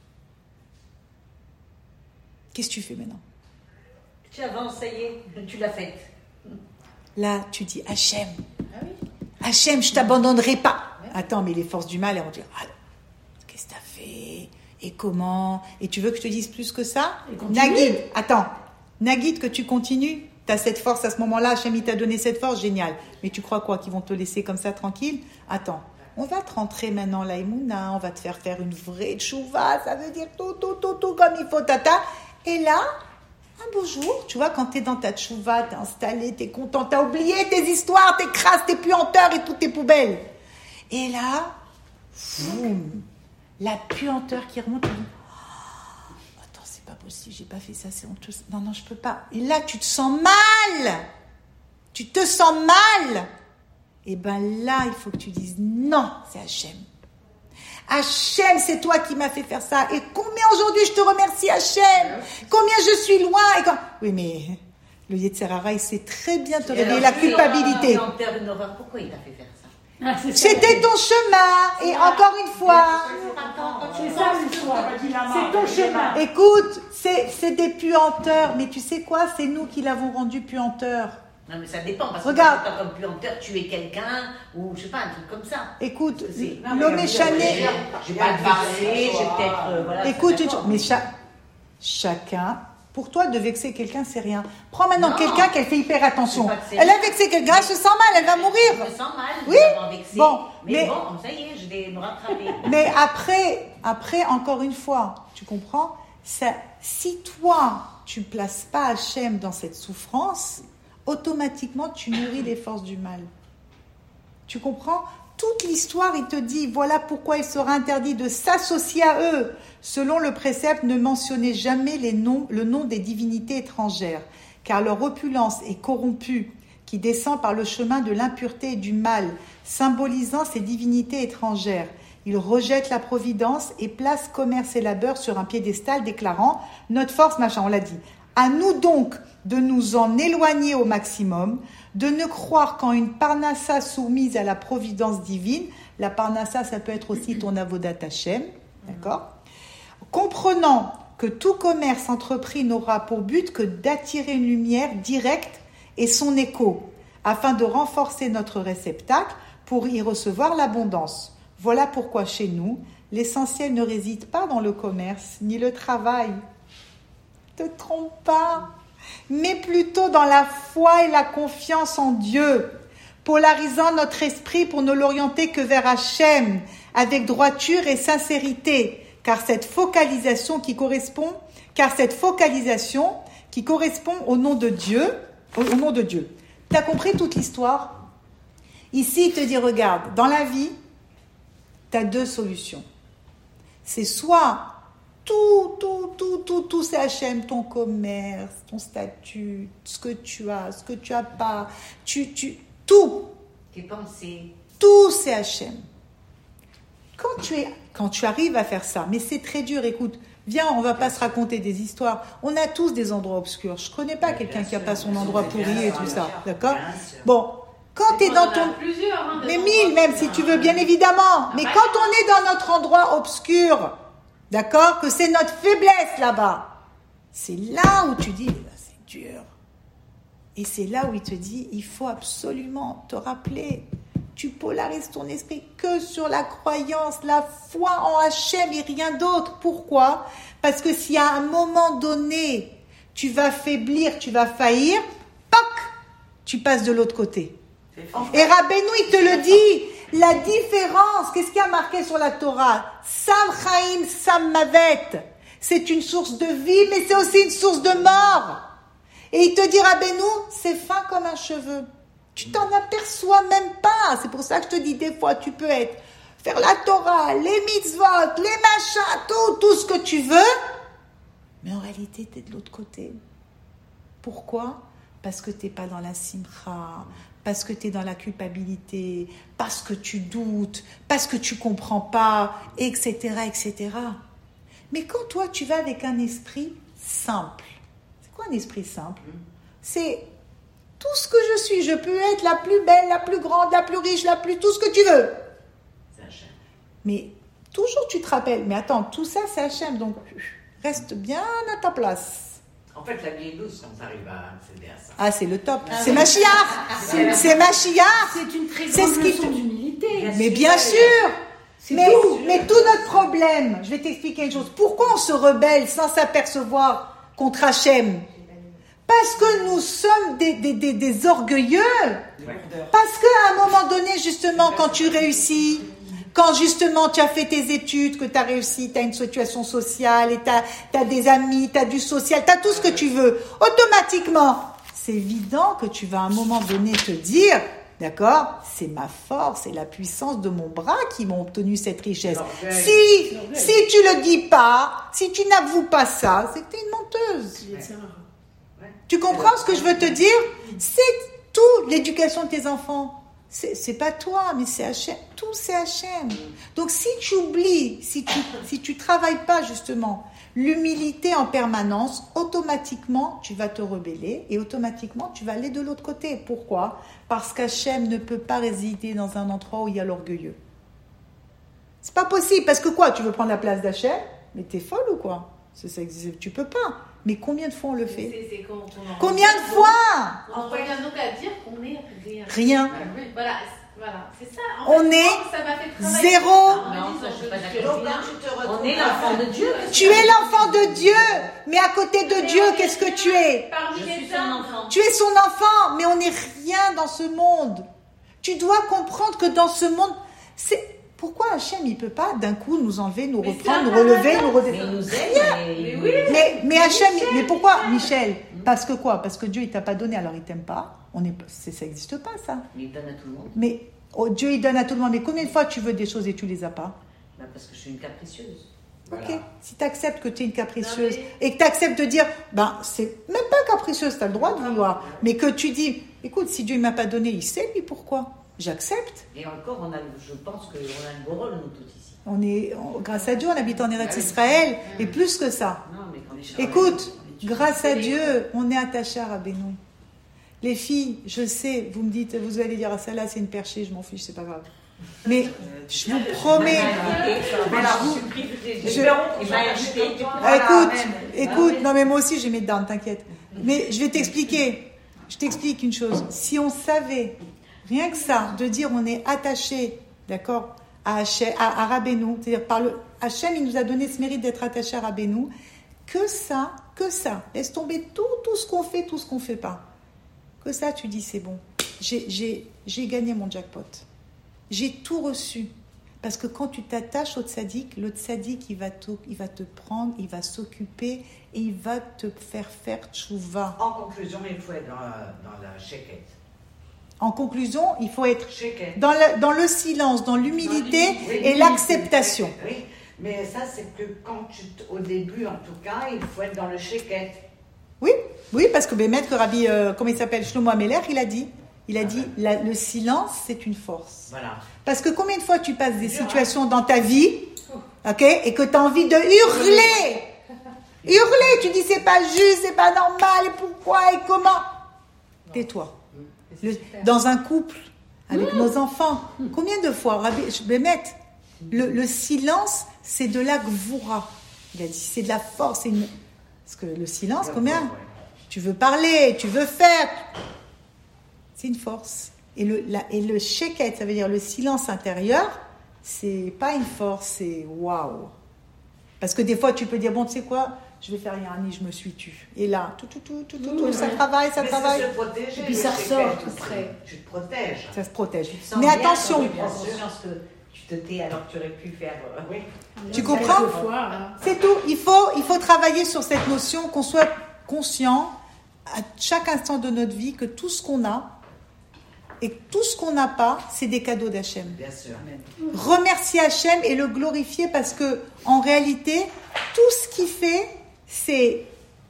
Qu'est-ce que tu fais maintenant? Tu avances, ça y est, tu l'as faite. Là, tu dis, Hachem, Hachem, je t'abandonnerai pas. Attends, mais les forces du mal, elles vont dire, ah, qu'est-ce que t'as fait? Et comment? Et tu veux que je te dise plus que ça? Nagid, attends. Nagid, que tu continues? T'as cette force à ce moment-là, Hachem, il t'a donné cette force, génial. Mais tu crois quoi? Qu'ils vont te laisser comme ça, tranquille? Attends. On va te rentrer maintenant la Emouna, on va te faire une vraie tchouva, ça veut dire tout, comme il faut, tata. Et là, un beau jour, tu vois, quand t'es dans ta tchouva, t'es installé, t'es content, t'as oublié tes histoires, tes crasses, tes puanteurs et toutes tes poubelles. Et là, boum, la puanteur qui remonte, tu dis, oh, attends, c'est pas possible, j'ai pas fait ça, c'est honteux. Non, je peux pas. Et là, tu te sens mal. Tu te sens mal. Et ben là, il faut que tu dises, non, c'est Hachem. Hachem, c'est toi qui m'as fait faire ça. Et combien aujourd'hui je te remercie, Hachem. Combien je suis loin. Oui, mais le Yetzer Hara, il sait très bien te révéler la culpabilité. Dans Terre une horreur, pourquoi il t'a fait faire ça? Ah, c'est ça. C'était ton chemin. Et encore une fois, C'est ça l'histoire. C'est ton chemin. écoute, c'est des puanteurs. Mais tu sais quoi? C'est nous qui l'avons rendu puanteur. Non, mais ça dépend, parce que Regarde. quand comme puanteur, tu es quelqu'un, ou je sais pas, un truc comme ça. Écoute, C'est- l'homme échané. J'ai pas de parler, j'ai peut-être. Voilà, Écoute, ça dépend. mais chacun Pour toi, de vexer quelqu'un, c'est rien. Prends maintenant Non. quelqu'un qu'elle fait hyper attention. C'est pas que c'est Elle a rien. vexé quelqu'un, elle se sent mal, elle va Je mourir. me sens mal Oui. d'avoir vexé. Bon, mais mais- bon, ça y est, je vais me rattraper. Mais après, encore une fois, tu comprends, si toi, tu ne places pas Hachem dans cette souffrance, automatiquement, tu nourris les forces du mal. Tu comprends? Toute l'histoire, il te dit, voilà pourquoi il sera interdit de s'associer à eux. Selon le précepte, ne mentionnez jamais le nom des divinités étrangères, car leur opulence est corrompue, qui descend par le chemin de l'impureté et du mal, symbolisant ces divinités étrangères. Ils rejettent la providence et placent commerce et labeur sur un piédestal, déclarant « Notre force, machin », on l'a dit. À nous donc de nous en éloigner au maximum, de ne croire qu'en une parnassa soumise à la providence divine. La parnassa, ça peut être aussi ton avodat Hashem, d'accord? Comprenant que tout commerce entrepris n'aura pour but que d'attirer une lumière directe et son écho, afin de renforcer notre réceptacle pour y recevoir l'abondance. Voilà pourquoi chez nous, l'essentiel ne réside pas dans le commerce ni le travail. Ne te trompe pas, mais plutôt dans la foi et la confiance en Dieu, polarisant notre esprit pour ne l'orienter que vers Hachem, avec droiture et sincérité, car cette focalisation qui correspond au nom de Dieu, Tu as compris toute l'histoire? Ici, il te dit, regarde, dans la vie, tu as deux solutions. C'est soit tout, c'est Hachem, ton commerce, ton statut, ce que tu as pas, tout. Tes pensées. Tout, c'est Hachem. Quand tu arrives à faire ça, mais c'est très dur, écoute, viens, on va pas se raconter des histoires. On a tous des endroits obscurs. Je connais pas quelqu'un qui a pas son endroit pourri et tout ça, d'accord? Bon, quand tu es dans ton... Mais mille, même si tu veux, bien évidemment. Mais quand on est dans notre endroit obscur, d'accord, que c'est notre faiblesse là-bas, c'est là où tu dis, c'est dur. Et c'est là où il te dit, il faut absolument te rappeler, tu polarises ton esprit que sur la croyance, la foi en Hachem et rien d'autre. Pourquoi? Parce que si à un moment donné, tu vas faiblir, tu vas faillir, poc, tu passes de l'autre côté. Et Rabbeinu, il te le dit, la différence, qu'est-ce qu'il y a marqué sur la Torah? Sam Chaim, Sam Mavet. C'est une source de vie, mais c'est aussi une source de mort. Et il te dit, Rabbeinu, c'est fin comme un cheveu. Tu t'en aperçois même pas. C'est pour ça que je te dis, des fois, tu peux faire la Torah, les mitzvot, les machins, tout ce que tu veux. Mais en réalité, tu es de l'autre côté. Pourquoi? Parce que tu n'es pas dans la simcha, parce que tu es dans la culpabilité, parce que tu doutes, parce que tu ne comprends pas, etc., etc. Mais quand toi, tu vas avec un esprit simple, c'est quoi un esprit simple? C'est tout ce que je suis. Je peux être la plus belle, la plus grande, la plus riche, tout ce que tu veux. C'est Hachem. Mais toujours tu te rappelles, mais attends, tout ça c'est Hachem, donc reste bien à ta place. En fait, la vie est douce quand on arrive à accéder à ça. Ah, c'est le top. C'est Mashiach. C'est Mashiach. C'est une très C'est grande ce qui leçon te- d'humilité. Mais bien sûr. Mais tout notre problème, je vais t'expliquer une chose. Pourquoi on se rebelle sans s'apercevoir contre Hachem? Parce que nous sommes des orgueilleux. Parce qu'à un moment donné, justement, quand tu réussis, quand justement tu as fait tes études, que tu as réussi, tu as une situation sociale, et tu as des amis, tu as du social, tu as tout ce que tu veux, automatiquement, c'est évident que tu vas à un moment donné te dire, d'accord, c'est ma force et la puissance de mon bras qui m'ont obtenu cette richesse. Si tu le dis pas, si tu n'avoues pas ça, c'est que tu es une menteuse. Tu comprends ce que je veux te dire? C'est tout l'éducation de tes enfants. C'est pas toi, mais c'est Hachem. Tout c'est Hachem. Donc si tu oublies, si tu travailles pas justement l'humilité en permanence, automatiquement tu vas te rebeller et automatiquement tu vas aller de l'autre côté. Pourquoi? Parce qu'Hachem ne peut pas résider dans un endroit où il y a l'orgueilleux. C'est pas possible. Parce que quoi? Tu veux prendre la place d'Hachem? Mais t'es folle ou quoi? Tu peux pas. Mais combien de fois on le fait? Qu'on en Combien de fois? On revient donc à dire qu'on est rien. Rien. Voilà. Voilà, c'est ça. On fait, est ça m'a fait travailler. zéro. Non, ça, je suis pas d'accord. Donc, quand tu te retrouves On est l'enfant de Dieu. Tu es l'enfant de Dieu, mais à côté de Dieu, qu'est-ce que tu es? Parmi Je les suis son hommes. enfant. Tu es son enfant, mais on n'est rien dans ce monde. Tu dois comprendre que dans ce monde, c'est pourquoi Hachem il peut pas d'un coup nous enlever, nous Mais reprendre, c'est nous un relever, hasard. nous Mais redescendre. il nous aime. Mais oui. Mais Hachem, mais pourquoi Michel? Parce que quoi? Parce que Dieu il t'a pas donné, alors il t'aime pas. Ça existe pas ça. Mais il donne à tout le monde. Mais Dieu il donne à tout le monde. Mais combien de fois tu veux des choses et tu les as pas? Bah, parce que je suis une capricieuse. Voilà. Ok. Si tu acceptes que tu es une capricieuse Non, et que tu acceptes de dire, ben c'est même pas capricieuse, tu as le droit de vouloir, mais que tu dis, écoute, si Dieu ne m'a pas donné, il sait lui pourquoi. J'accepte. Et encore, je pense qu'on a un gros rôle, nous tous ici. Grâce à Dieu, on habite en Eretz Israël et plus que ça. Non, mais quand les Écoute, grâce à Dieu, on est attaché à Rabbeinu. Les filles, je sais, vous me dites, vous allez dire, ah celle-là c'est une perchée, je m'en fiche, c'est pas grave. Mais je vous promets, écoute, non mais moi aussi j'ai mes dents, t'inquiète. Mais je vais t'expliquer, je t'explique une chose. Si on savait, rien que ça, de dire on est attaché, d'accord, à Rabbeinu, c'est-à-dire Hachem il nous a donné ce mérite d'être attaché à Rabbeinu, que ça, laisse tomber tout ce qu'on fait, tout ce qu'on fait pas. Que ça, tu dis c'est bon, j'ai gagné mon jackpot. J'ai tout reçu. Parce que quand tu t'attaches au tzaddik, le tzaddik, il va te prendre, il va s'occuper et il va te faire tchouva. En conclusion, il faut être dans la sheket. En conclusion, il faut être Sheket. dans le silence, dans l'humilité et l'acceptation. Oui, mais ça, c'est que au début, en tout cas, il faut être dans le sheket. Oui, parce que Maître Rabbi, comment il s'appelle, Shlomo Ameler, il a dit, le silence, c'est une force. Voilà. Parce que combien de fois tu passes des situations dans ta vie, ok, et que tu as envie de hurler, tu dis c'est pas juste, c'est pas normal, et pourquoi, et comment? Tais-toi. Dans un couple, avec nos enfants, combien de fois, Rabbi, je vais mettre, le silence, c'est de la gvoura. Il a dit, c'est de la force, parce que le silence, combien? Tu veux parler, tu veux faire, c'est une force. Et le sheket, ça veut dire le silence intérieur, c'est pas une force, c'est waouh. Parce que des fois, tu peux dire, bon, tu sais quoi, je vais faire Yarni, je me suis tue. Et là, tout, ça travaille. Mais c'est se protéger. Et puis ça ressort tout près. Tu te protèges. Ça se protège. Tu te sens Mais bien attention, quand tu prends conscience que tu te tais alors que tu aurais pu faire. Oui. tu comprends? Quelquefois, hein. C'est tout. Il faut travailler sur cette notion, qu'on soit conscient à chaque instant de notre vie que tout ce qu'on a et tout ce qu'on n'a pas, c'est des cadeaux d'Hachem. Bien sûr. Remercier Hachem et le glorifier parce que en réalité, tout ce qu'il fait, c'est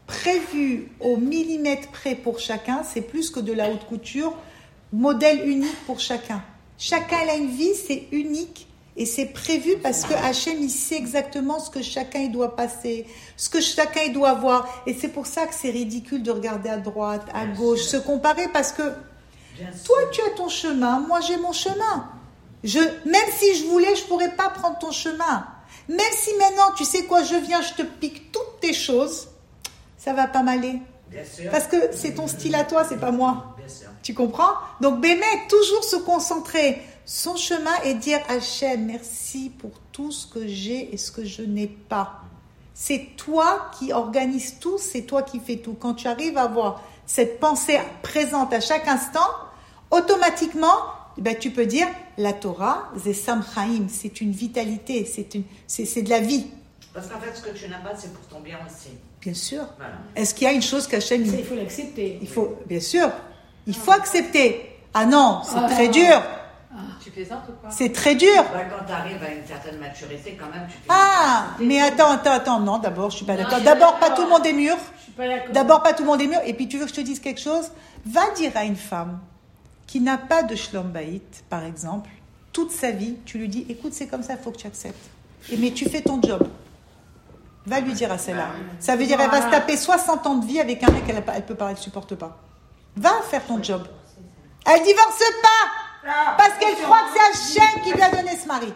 prévu au millimètre près pour chacun. C'est plus que de la haute couture, modèle unique pour chacun. Chacun a une vie, c'est unique. Et c'est prévu parce que Hachem, il sait exactement ce que chacun il doit passer, ce que chacun il doit avoir. Et c'est pour ça que c'est ridicule de regarder à droite, à gauche, se comparer parce que toi, tu as ton chemin, moi j'ai mon chemin. Même si je voulais, je ne pourrais pas prendre ton chemin. Même si maintenant, tu sais quoi, je viens, je te pique toutes tes choses, ça va pas m'aller. Bien sûr. Parce que c'est ton style à toi, c'est pas moi. Bien sûr. Tu comprends? Donc, Bémet, toujours se concentrer son chemin et dire Hachem, merci pour tout ce que j'ai et ce que je n'ai pas. C'est toi qui organise tout, c'est toi qui fais tout. Quand tu arrives à avoir cette pensée présente à chaque instant, automatiquement, tu peux dire la Torah, c'est Samchaim, c'est une vitalité, c'est de la vie. Parce qu'en fait, ce que tu n'as pas, c'est pour ton bien aussi. Bien sûr. Voilà. Est-ce qu'il y a une chose qu'Hachem... Ça, il faut l'accepter. Bien sûr. Il faut accepter. Ah non, c'est très dur. Tu plaisantes ou quoi? C'est très dur. Quand tu arrives à une certaine maturité, quand même, tu fais... Ah, mais attends. Non, d'abord, je suis pas d'accord. D'abord, pas tout le monde est mûr. Je suis pas d'accord. D'abord, pas tout le monde est mûr. Et puis, tu veux que je te dise quelque chose? Va dire à une femme qui n'a pas de shlom bayit, par exemple, toute sa vie, tu lui dis, écoute, c'est comme ça, il faut que tu acceptes. Mais tu fais ton job. Va lui dire à celle-là. Ça veut dire, elle va se taper 60 ans de vie avec un mec qu'elle ne supporte pas. Va faire ton job. Elle divorce pas parce qu'elle croit que c'est Hachem qui lui a donné ce mari.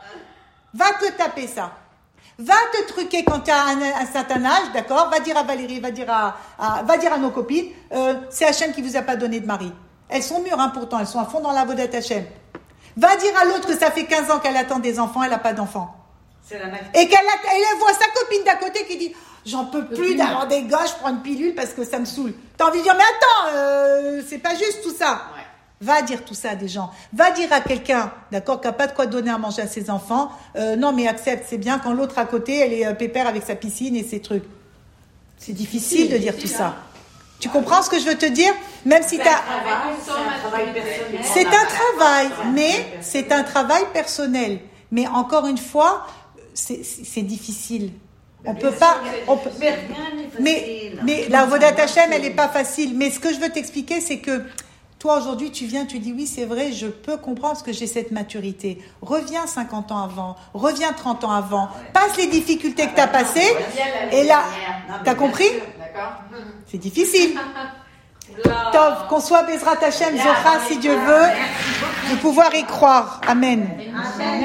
Va te taper ça. Va te truquer quand tu as un certain âge, d'accord? Va dire à Valérie, va dire à nos copines, c'est Hachem qui vous a pas donné de mari. Elles sont mûres, pourtant, elles sont à fond dans la vedette Hachem. Va dire à l'autre que ça fait 15 ans qu'elle attend des enfants, elle n'a pas d'enfants. C'est la maladie. Et elle voit sa copine d'à côté qui dit « J'en peux plus d'avoir des gars, je prends une pilule parce que ça me saoule. » T'as envie de dire « Mais attends, c'est pas juste tout ça. » Va dire tout ça à des gens. Va dire à quelqu'un, d'accord, qui n'a pas de quoi donner à manger à ses enfants, non mais accepte, c'est bien quand l'autre à côté, elle est pépère avec sa piscine et ses trucs. C'est difficile de dire tout ça. Tu comprends ce que je veux te dire? Même si C'est un travail personnel. c'est un travail, mais c'est un travail personnel. Mais encore une fois, c'est difficile. On peut pas. Mais rien n'est facile. Mais la Avodat Hashem, elle n'est pas facile. Mais ce que je veux t'expliquer, c'est que toi, aujourd'hui, tu viens, tu dis oui, c'est vrai, je peux comprendre parce que j'ai cette maturité. Reviens 50 ans avant, reviens 30 ans avant, passe les difficultés que tu as passées, et là, t'as compris? D'accord. C'est difficile. Tov, qu'on soit Bezrat Hashem, Zohra, si Dieu veut, de pouvoir y croire. Amen.